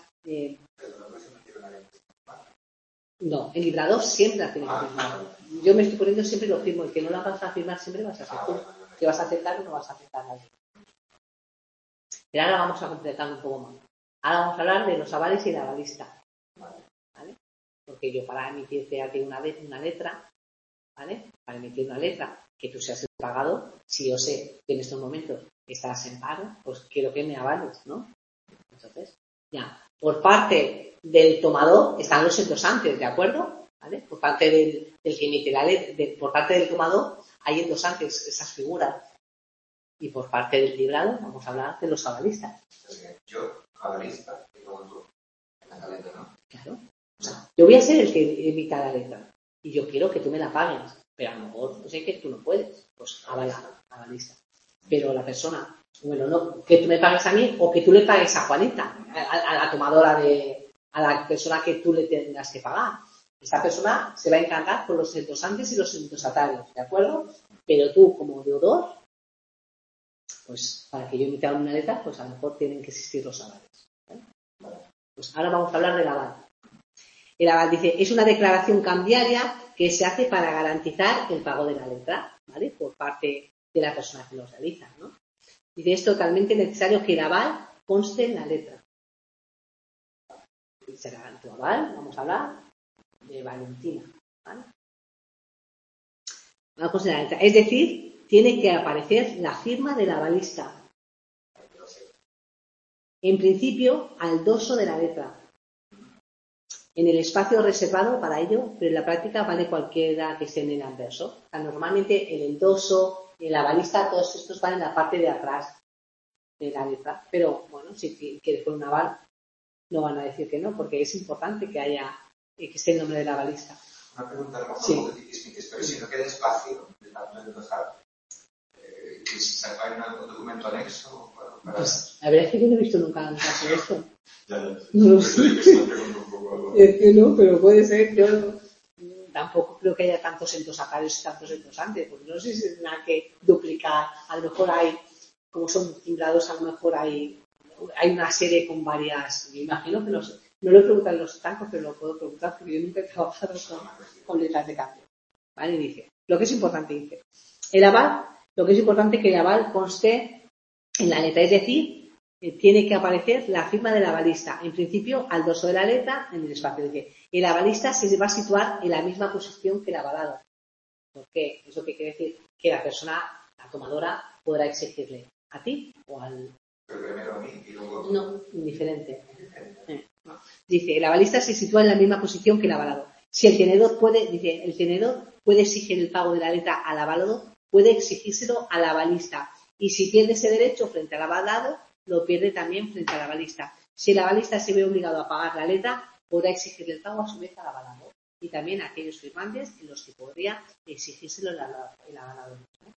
A: No, el librador siempre la tiene que firmar. Yo me estoy poniendo siempre lo firmo. El que no la vas a firmar siempre vas a ser tú. Que vas a aceptar o no vas a aceptar la letra. Pero ahora vamos a completar un poco más. Ahora vamos a hablar de los avales y el avalista. ¿Vale? Porque yo para emitirte a ti una letra, ¿vale? Para emitir una letra que tú seas el pagado, si yo sé que en estos momentos estás en paro, pues quiero que me avales, ¿no? Entonces, ya, por parte del tomador están los endosantes, ¿de acuerdo? ¿Vale? Por parte del que emite la letra, por parte del tomador hay endosantes, esas figuras. Y por parte del librado vamos a hablar de los avalistas.
B: Yo, avalista, y luego tú, en la letra, ¿no?
A: Claro. O sea, yo voy a ser el que emita la letra y yo quiero que tú me la pagues, pero a lo mejor no sé que tú no puedes, pues avalista. Pero la persona, bueno, no, que tú me pagues a mí o que tú le pagues a Juanita, a la tomadora a la persona que tú le tengas que pagar. Esta persona se va a encargar con los endosantes y los endosatarios, ¿de acuerdo? Pero tú, como deudor, pues para que yo emita una letra, pues a lo mejor tienen que existir los avales. ¿Vale? Pues ahora vamos a hablar del aval. El aval dice, es una declaración cambiaria que se hace para garantizar el pago de la letra, ¿vale? Por parte de la persona que lo realiza, ¿no? Dice, es totalmente necesario que el aval conste en la letra. Será tu aval, vamos a hablar de Valentina, ¿vale? Vamos a constar en la letra. Es decir, tiene que aparecer la firma del avalista. En principio, al dorso de la letra. En el espacio reservado para ello, pero en la práctica vale cualquiera que esté en el anverso. O sea, normalmente el endoso, el avalista, todos estos van en la parte de atrás de la letra. Pero bueno, si quieres poner un aval, no van a decir que no, porque es importante que esté el nombre del avalista.
B: Una pregunta, a lo mejor
A: Sí.
B: un poco difícil, pero si no queda espacio de tanto de endosar, que se saca un documento anexo para...
A: Pues, la verdad es que yo no he visto nunca un caso de esto.
B: Ya.
A: No lo sé. Es que no, pero puede ser. Yo tampoco creo que haya tantos endosatarios y tantos endosantes, porque no sé si es nada que duplicar. A lo mejor hay, como son timbrados, a lo mejor hay una serie con varias. Me imagino que no lo he preguntado en los estancos, pero lo puedo preguntar porque yo nunca he trabajado con letras de cambio. ¿Vale? Dice, lo que es importante, dice, el aval, lo que es importante es que el aval conste en la letra, es decir, tiene que aparecer la firma del avalista, en principio al dorso de la letra, en el espacio. Dice, el avalista se va a situar en la misma posición que el avalado. ¿Por qué? Eso que quiere decir que la persona, la tomadora, podrá exigirle a ti o al...
B: Pero primero a mí y luego...
A: No, indiferente. No. Dice, el avalista se sitúa en la misma posición que el avalado. Si el tenedor puede, dice, el tenedor puede exigir el pago de la letra al avalado, puede exigírselo al avalista. Y si pierde ese derecho frente al avalado, lo pierde también frente al avalista. Si el avalista se ve obligado a pagar la letra, podrá exigir el pago a su vez al avalado. Y también a aquellos firmantes en los que podría exigírselo el avalado.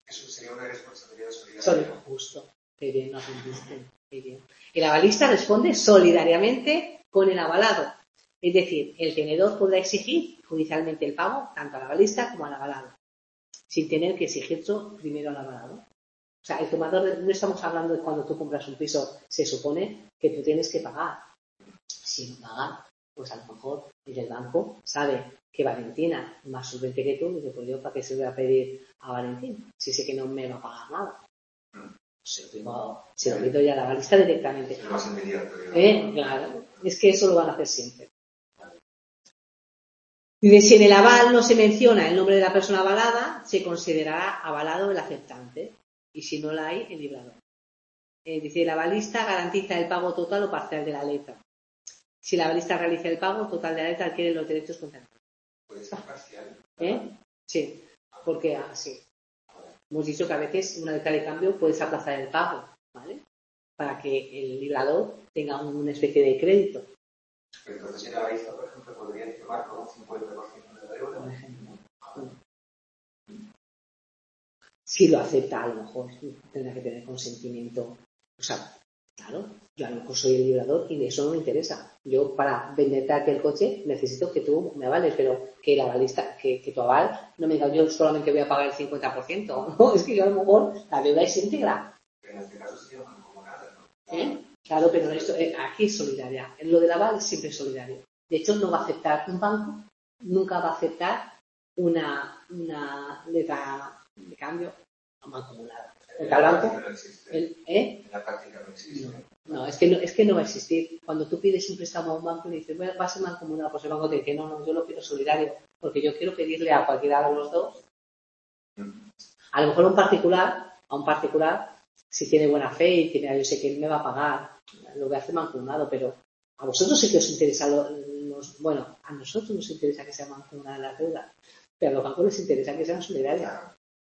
B: Eso sería una responsabilidad solidaria.
A: Justo. Qué bien, no aprendiste. Qué bien. El avalista responde solidariamente con el avalado. Es decir, el tenedor podrá exigir judicialmente el pago tanto al avalista como al avalado, sin tener que exigirlo primero al avalado. O sea, el tomador, no estamos hablando de cuando tú compras un piso, se supone que tú tienes que pagar. Si no pagas, pues a lo mejor el del banco sabe que Valentina es más solvente que tú, y dice, pues yo para qué se lo voy a pedir a Valentina, si sé que no me va a pagar nada. Se lo pido ya a la avalista directamente.
B: Es lo más inmediato.
A: Claro, es que eso lo van a hacer siempre. Dice, si en el aval no se menciona el nombre de la persona avalada, se considerará avalado el aceptante. Y si no la hay, el librador. Dice, el avalista garantiza el pago total o parcial de la letra. Si el avalista realiza el pago total de la letra, adquiere los derechos contra.
B: ¿Puede ser parcial?
A: Sí, porque sí. Hemos dicho que a veces una letra de cambio puedes aplazar el pago, ¿vale? Para que el librador tenga una especie de crédito.
B: Entonces, el avalista, por ejemplo, podría firmar con un 50% de la deuda.
A: Por ejemplo. Si lo acepta, a lo mejor tendrá que tener consentimiento. O sea, claro, yo a lo mejor soy el librador y de eso no me interesa. Yo, para venderte aquel coche, necesito que tú me avales, pero que el avalista, que tu aval no me diga yo solamente voy a pagar el 50%. No, es que yo a lo mejor la deuda es íntegra.
B: En este caso sería mancomunada, ¿no?
A: Claro, pero esto, aquí es solidaria. Lo del aval siempre es solidario. De hecho, no va a aceptar un banco, nunca va a aceptar una letra de cambio mancomunada. El banco,
B: no existe. En la práctica no existe.
A: No, es que no va a existir. Cuando tú pides un préstamo a un banco y dices, bueno, va a ser mancomunado, pues el banco te dice, no, yo lo quiero solidario, porque yo quiero pedirle a cualquiera de los dos. A lo mejor a un particular, si tiene buena fe y tiene, yo sé que él me va a pagar, lo voy a hacer mancomunado, pero a vosotros sí que os interesa, bueno, a nosotros nos interesa que sea mancomunada la deuda, pero a los bancos les interesa que sean solidarias.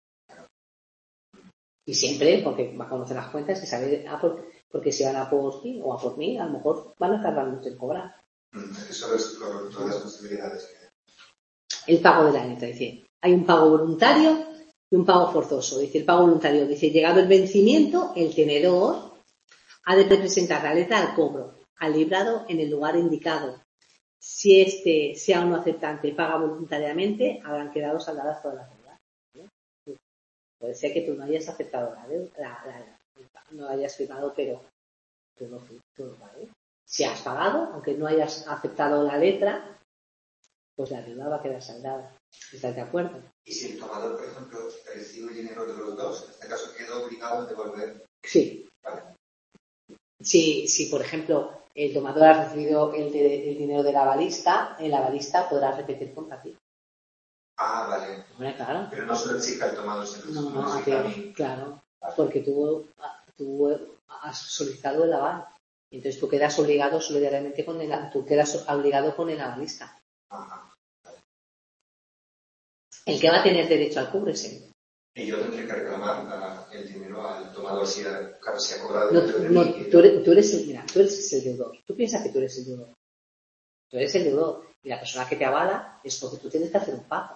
A: Y siempre, porque va a conocer las cuentas y sabe, porque si van a por ti o a por mí, a lo mejor van a tardar mucho en cobrar.
B: Eso es todas las posibilidades que hay.
A: El pago de la letra, dice, hay un pago voluntario y un pago forzoso. Dice, el pago voluntario, dice, llegado el vencimiento, el tenedor ha de presentar la letra al cobro, al librado en el lugar indicado. Si este sea uno aceptante y paga voluntariamente, habrán quedado saldadas todas las deudas. Puede ser que tú no hayas aceptado la deuda, no hayas firmado, pero tú ¿vale? Si has pagado, aunque no hayas aceptado la letra, pues la deuda va a quedar saldada. ¿Estás de acuerdo?
B: Y si el tomador, por ejemplo, recibe el dinero de los dos, en este caso queda obligado a devolver.
A: Sí. Vale. Si, por ejemplo, el tomador ha recibido el dinero del avalista, el avalista podrá repetir contra ti.
B: Ah, vale.
A: Bueno, claro.
B: Pero no solo exige al tomador, sino
A: no, a ti, claro. Vale. Porque tú has solicitado el aval. Entonces tú quedas obligado solidariamente con el avalista.
B: Ajá. Vale.
A: El que va a tener derecho al cúbrese.
B: Y yo tendré que reclamar el dinero al tomador si ha cobrado.
A: Tú eres el deudor. Tú piensas que tú eres el deudor. Tú eres el deudor. Y la persona que te avala es porque tú tienes que hacer un pago.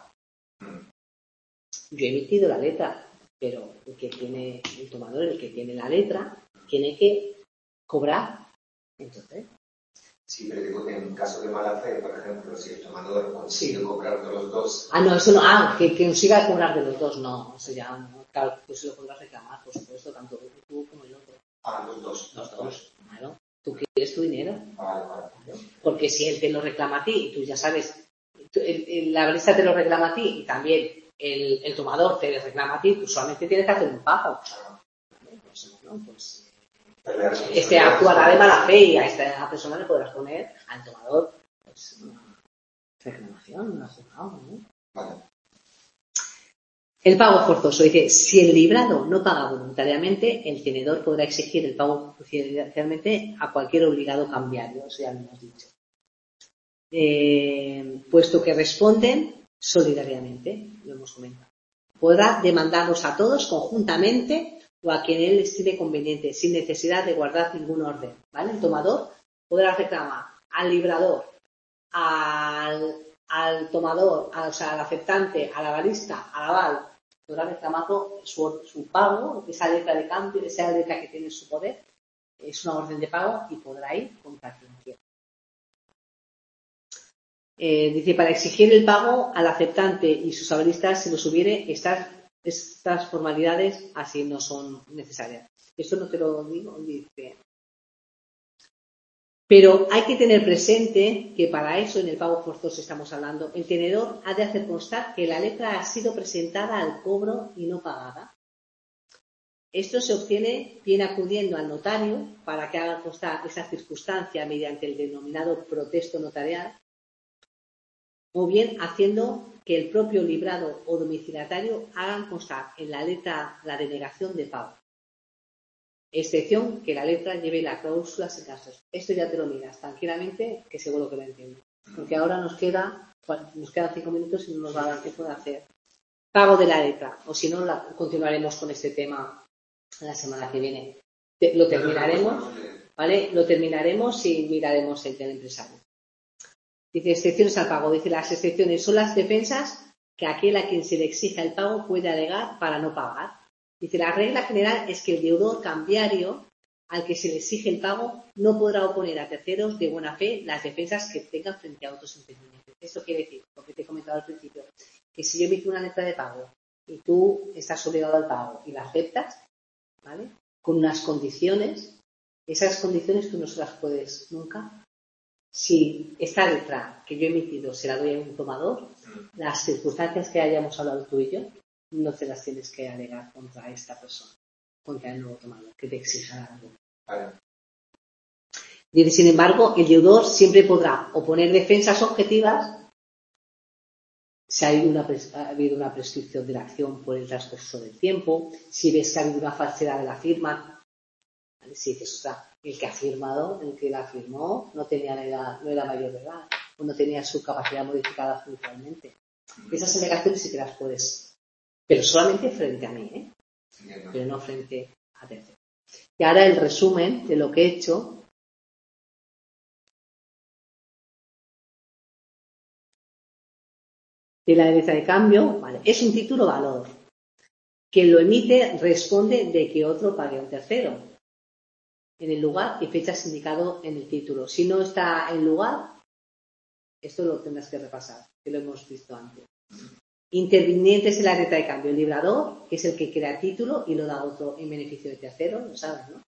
A: Yo he emitido la letra, pero el tomador, el que tiene la letra, tiene que cobrar. Entonces.
B: Sí, pero digo que en caso de mala fe, por ejemplo, si el tomador consigue cobrar de los dos.
A: No, eso no. Que consiga cobrar de los dos, no. Eso ya no. Claro, tú se lo podrás reclamar, por supuesto, tanto tú como el otro.
B: Los dos.
A: Los dos, claro. Tú quieres tu dinero.
B: Vale.
A: Porque si él te lo reclama a ti, y tú ya sabes, la avalista te lo reclama a ti y también el tomador te reclama a ti, tú solamente tienes que hacer un pago. Pues actuará de mala fe y a esta persona le podrás poner al tomador pues, una reclamación, una juzgado, ¿no?
B: Vale.
A: El pago forzoso. Dice, si el librado no paga voluntariamente, el tenedor podrá exigir el pago judicialmente a cualquier obligado cambiario, eso ya lo hemos dicho. Puesto que responden solidariamente, lo hemos comentado. Podrá demandarlos a todos conjuntamente o a quien él estime conveniente, sin necesidad de guardar ningún orden, ¿vale? El tomador podrá reclamar al librador, al tomador, al aceptante, al avalista, al aval podrá reclamado su pago, esa letra de cambio, esa letra que tiene en su poder, es una orden de pago y podrá ir contra quien quiera. Dice, para exigir el pago al aceptante y sus avalistas, si los hubiere, estas formalidades así no son necesarias. Esto no te lo digo, dice. Pero hay que tener presente que para eso, en el pago forzoso estamos hablando, el tenedor ha de hacer constar que la letra ha sido presentada al cobro y no pagada. Esto se obtiene bien acudiendo al notario para que haga constar esa circunstancia mediante el denominado protesto notarial, o bien haciendo que el propio librado o domiciliatario hagan constar en la letra la denegación de pago, excepción que la letra lleve la cláusula sin gastos. Esto ya te lo miras tranquilamente, que seguro que lo entiendo. Porque ahora nos quedan 5 minutos y no nos va a dar tiempo de hacer pago de la letra, o si no, continuaremos con este tema la semana que viene. Lo terminaremos, ¿vale? Lo terminaremos y miraremos el del empresario. Dice, excepciones al pago. Dice, las excepciones son las defensas que aquel a quien se le exija el pago puede alegar para no pagar. Dice, la regla general es que el deudor cambiario al que se le exige el pago no podrá oponer a terceros de buena fe las defensas que tengan frente a otros intervinientes. Esto quiere decir, lo que te he comentado al principio, que si yo emito una letra de pago y tú estás obligado al pago y la aceptas, ¿vale? Con unas condiciones, esas condiciones tú no se las puedes nunca. Si esta letra que yo he emitido se la doy a un tomador, las circunstancias que hayamos hablado tú y yo, no te las tienes que alegar contra esta persona, contra el nuevo tomador, que te exija algo.
B: Vale.
A: Dice, sin embargo, el deudor siempre podrá oponer defensas objetivas si ha habido una prescripción de la acción por el transcurso del tiempo, si ves que ha habido una falsedad de la firma. ¿Vale? Si dices, o sea, el que ha firmado, el que la firmó, no era mayor de edad o no tenía su capacidad modificada judicialmente. Esas alegaciones sí que las puedes, pero solamente frente a mí, pero no frente a terceros. Y ahora el resumen de lo que he hecho. De la letra de cambio, vale, es un título valor. Quien lo emite responde de que otro pague a un tercero, en el lugar y fechas indicado en el título. Si no está en lugar, esto lo tendrás que repasar, que lo hemos visto antes. Intervinientes en la letra de cambio, el librador, que es el que crea el título y lo da otro en beneficio de tercero, lo sabes, ¿no?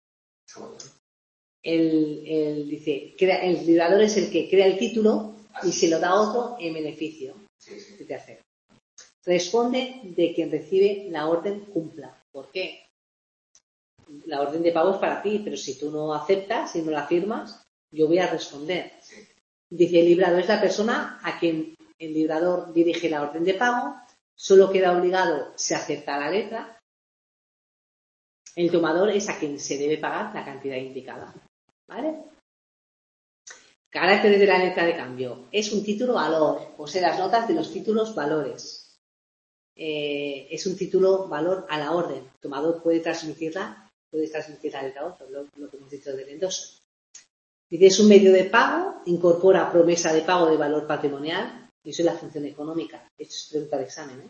A: Dice, el librador es el que crea el título y se lo da otro en beneficio de tercero. Responde de quien recibe la orden cumpla. ¿Por qué? La orden de pago es para ti, pero si tú no aceptas, si no la firmas, yo voy a responder. Dice, el librador es la persona a quien el librador dirige la orden de pago, solo queda obligado si acepta la letra. El tomador es a quien se debe pagar la cantidad indicada. ¿Vale? Caracteres de la letra de cambio. Es un título valor, posee las notas de los títulos valores. Es un título valor a la orden. El tomador puede transmitir la letra a otro, lo que hemos dicho del endoso. Dice, es un medio de pago, incorpora promesa de pago de valor patrimonial, y eso es la función económica. Esto es pregunta de examen,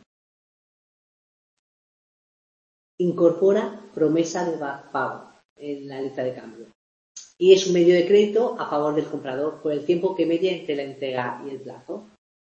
A: Incorpora promesa de pago en la letra de cambio. Y es un medio de crédito a favor del comprador por el tiempo que medie entre la entrega y el plazo.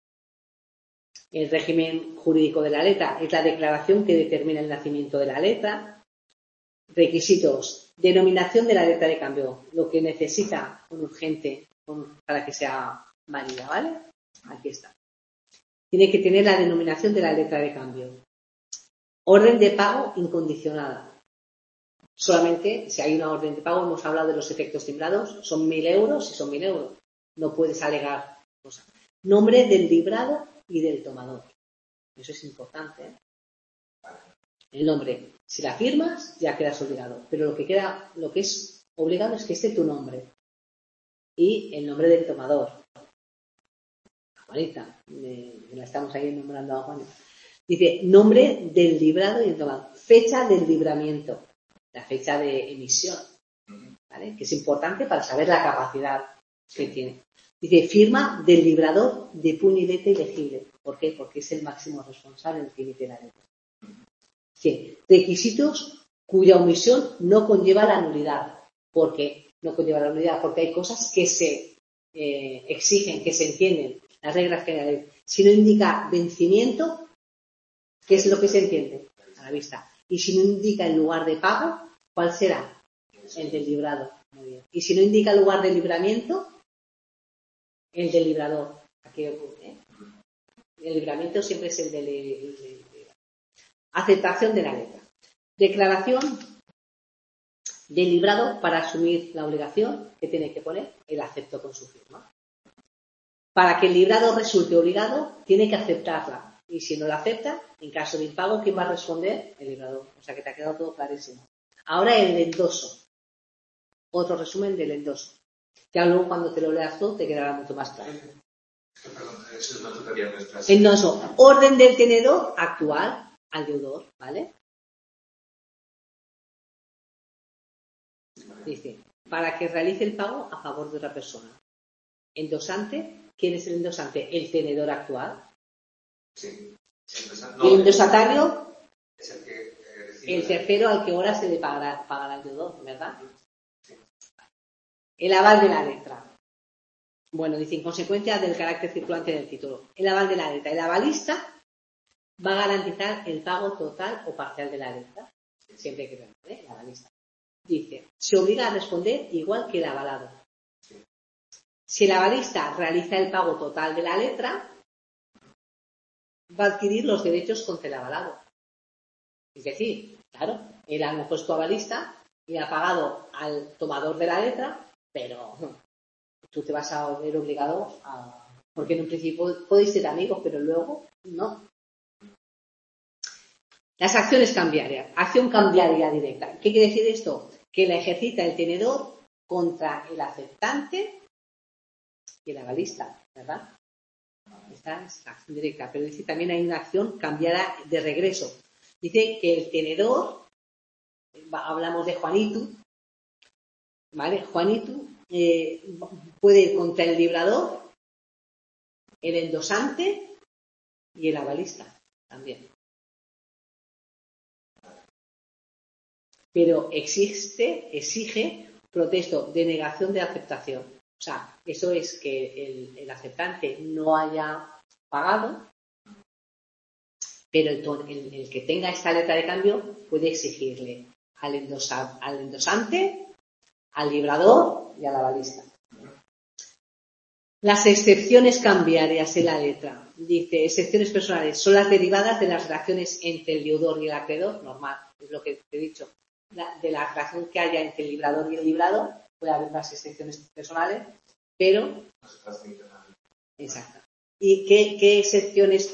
A: El régimen jurídico de la letra es la declaración que determina el nacimiento de la letra. Requisitos. Denominación de la letra de cambio, lo que necesita un urgente para que sea válida, ¿vale? Aquí está. Tiene que tener la denominación de la letra de cambio. Orden de pago incondicionada. Solamente si hay una orden de pago, hemos hablado de los efectos timbrados, son 1.000 euros y son 1.000 euros. No puedes alegar cosas. Nombre del librado y del tomador. Eso es importante, El nombre. Si la firmas, ya quedas obligado. Pero lo que es obligado es que esté tu nombre. Y el nombre del tomador. Juanita. La estamos ahí nombrando a Juanita. Dice, nombre del librado y del tomador. Fecha del libramiento. La fecha de emisión. ¿Vale? Que es importante para saber la capacidad que tiene. Dice, firma del librador de puño y letra ilegible. ¿Por qué? Porque es el máximo responsable, el que emite la letra. Sí, requisitos cuya omisión no conlleva la nulidad. ¿Por qué no conlleva la nulidad? Porque hay cosas que se exigen, que se entienden, las reglas generales. Si no indica vencimiento, ¿qué es lo que se entiende? A la vista. Y si no indica el lugar de pago, ¿cuál será? El del librado. Muy bien. Y si no indica el lugar de libramiento, el del librador. Aquí ocurre, ¿eh? El libramiento siempre es el del aceptación de la letra. Declaración del librado para asumir la obligación que tiene que poner el acepto con su firma. Para que el librado resulte obligado, tiene que aceptarla. Y si no la acepta, en caso de impago, ¿quién va a responder? El librador. O sea que te ha quedado todo clarísimo. Ahora el endoso. Otro resumen del endoso. Ya luego cuando te lo leas todo te quedará mucho más claro.
B: Perdón, eso es una tutoría nuestra.
A: Endoso. Orden del tenedor actual al deudor, ¿vale? Dice, para que realice el pago a favor de otra persona. Endosante. ¿Quién es el endosante? El tenedor actual.
B: Sí.
A: Y el endosatario,
B: es el que recibe
A: el tercero al que ahora se le pagará al deudor, ¿verdad? Sí. El aval de la letra. Bueno, dice, en consecuencia del carácter circulante del título. El aval de la letra. El avalista va a garantizar el pago total o parcial de la letra. Siempre que vean, ¿eh? El avalista. Dice, se obliga a responder igual que el avalado. Si el avalista realiza el pago total de la letra, va a adquirir los derechos contra el avalado. Es decir, claro, él a lo mejor es tu avalista y ha pagado al tomador de la letra, pero tú te vas a ver obligado a... Porque en un principio podéis ser amigos, pero luego no. Las acciones cambiarias. Acción cambiaria directa. ¿Qué quiere decir esto? Que la ejercita el tenedor contra el aceptante y el avalista, ¿verdad? Esta es la acción directa, pero dice también hay una acción cambiada de regreso. Dice que el tenedor, hablamos de Juanito, ¿vale? Juanito puede ir contra el librador, el endosante y el avalista también. Pero exige protesto, denegación de aceptación. O sea, eso es que el aceptante no haya pagado, pero el que tenga esta letra de cambio puede exigirle al endosante, al librador y al avalista. Las excepciones cambiarias en la letra. Dice, excepciones personales son las derivadas de las relaciones entre el deudor y el acreedor, normal, es lo que te he dicho. De la relación que haya entre el librador y el librado, puede haber unas excepciones personales, pero... Exacto. ¿Y qué excepciones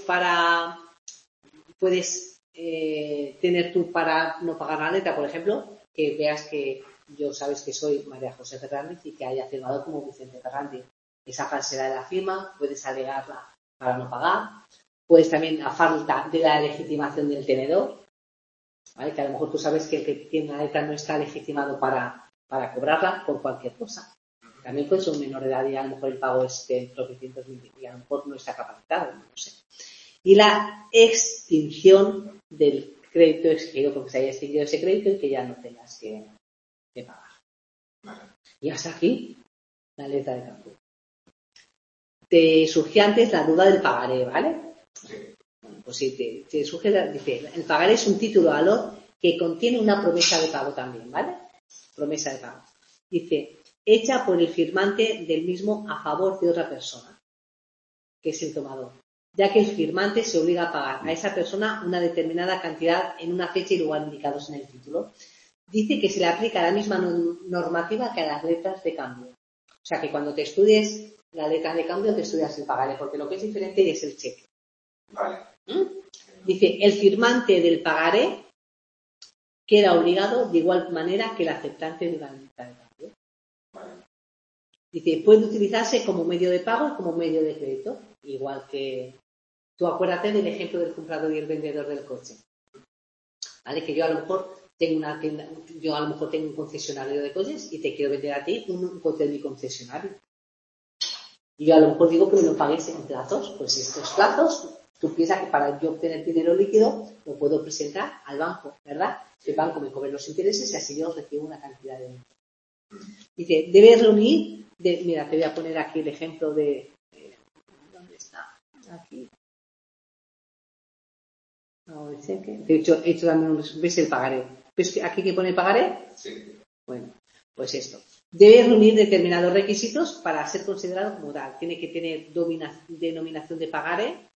A: puedes tener tú para no pagar la letra? Por ejemplo, que veas que yo sabes que soy María José Fernández y que haya firmado como Vicente Fernández. Esa falsedad de la firma puedes alegarla para no pagar. Puedes también, a falta de la legitimación del tenedor, ¿vale? Que a lo mejor tú sabes que el que tiene la letra no está legitimado para cobrarla por cualquier cosa. También puede ser un menor de edad y a lo mejor el pago es de tropecientos mil y a lo mejor no está capacitado, no sé. Y la extinción del crédito exigido, porque se haya extinguido ese crédito y que ya no tengas que pagar. Y hasta aquí la letra de cambio. Te surgió antes la duda del pagaré, ¿vale? Sí. Bueno, pues sí, te surge, dice, el pagaré es un título de valor que contiene una promesa de pago también, ¿vale? Promesa de pago. Dice, hecha por el firmante del mismo a favor de otra persona, que es el tomador, ya que el firmante se obliga a pagar a esa persona una determinada cantidad en una fecha y lugar indicados en el título. Dice que se le aplica la misma normativa que a las letras de cambio. O sea que cuando te estudies la letra de cambio te estudias el pagaré, porque lo que es diferente es el cheque.
B: Vale.
A: Dice, el firmante del pagaré queda obligado de igual manera que el aceptante de la letra de cambio.
B: Vale.
A: Dice, puede utilizarse como medio de pago y como medio de crédito. Igual que tú acuérdate del ejemplo del comprador y el vendedor del coche. ¿Vale? Que yo a lo mejor tengo una tienda, yo a lo mejor tengo un concesionario de coches y te quiero vender a ti un coche de mi concesionario. Y yo a lo mejor digo que me lo pagues en plazos. Pues estos plazos, Tú piensas que para yo obtener dinero líquido lo puedo presentar al banco, ¿verdad? El banco me cobre los intereses y así yo recibo una cantidad de dinero. Dice, debe reunir, mira, te voy a poner aquí el ejemplo de... ¿Dónde está? Aquí. No, de hecho, he hecho también ¿ves el pagaré? ¿Ves aquí que pone pagaré?
B: Sí.
A: Bueno, pues esto. Debe reunir determinados requisitos para ser considerado como tal. Tiene que tener denominación de pagaré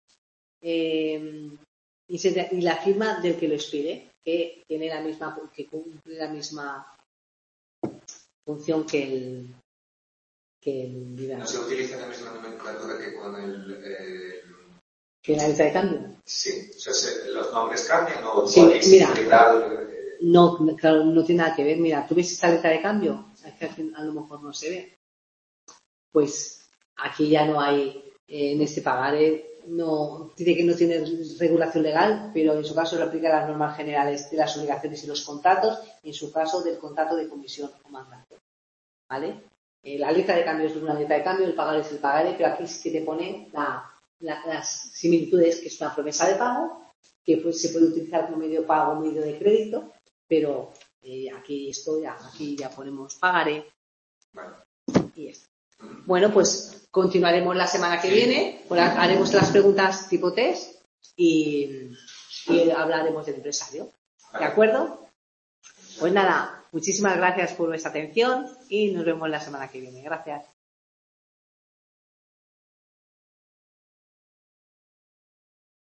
A: y la firma del que lo expide, que tiene que cumple la misma función que el
B: No se utiliza la misma nomenclatura que con
A: que la letra de cambio.
B: Sí, o sea, los nombres cambian o
A: sí, mira,
B: grado.
A: No, claro, no tiene nada que ver. Mira, ¿tú ves esta letra de cambio? Es que aquí a lo mejor no se ve. Pues aquí ya no hay, en este pagaré, no, dice que no tiene regulación legal, pero en su caso le aplica las normas generales de las obligaciones y los contratos, en su caso del contrato de comisión o mandato. ¿Vale? La letra de cambio es una letra de cambio, el pagaré es el pagaré, pero aquí sí que te pone las similitudes, que es una promesa de pago, que pues, se puede utilizar como medio de pago, medio de crédito, pero aquí ya ponemos pagaré y esto. Bueno, pues continuaremos la semana que viene, haremos las preguntas tipo test y hablaremos del empresario. ¿De acuerdo? Pues nada, muchísimas gracias por vuestra atención y nos vemos la semana que viene. Gracias.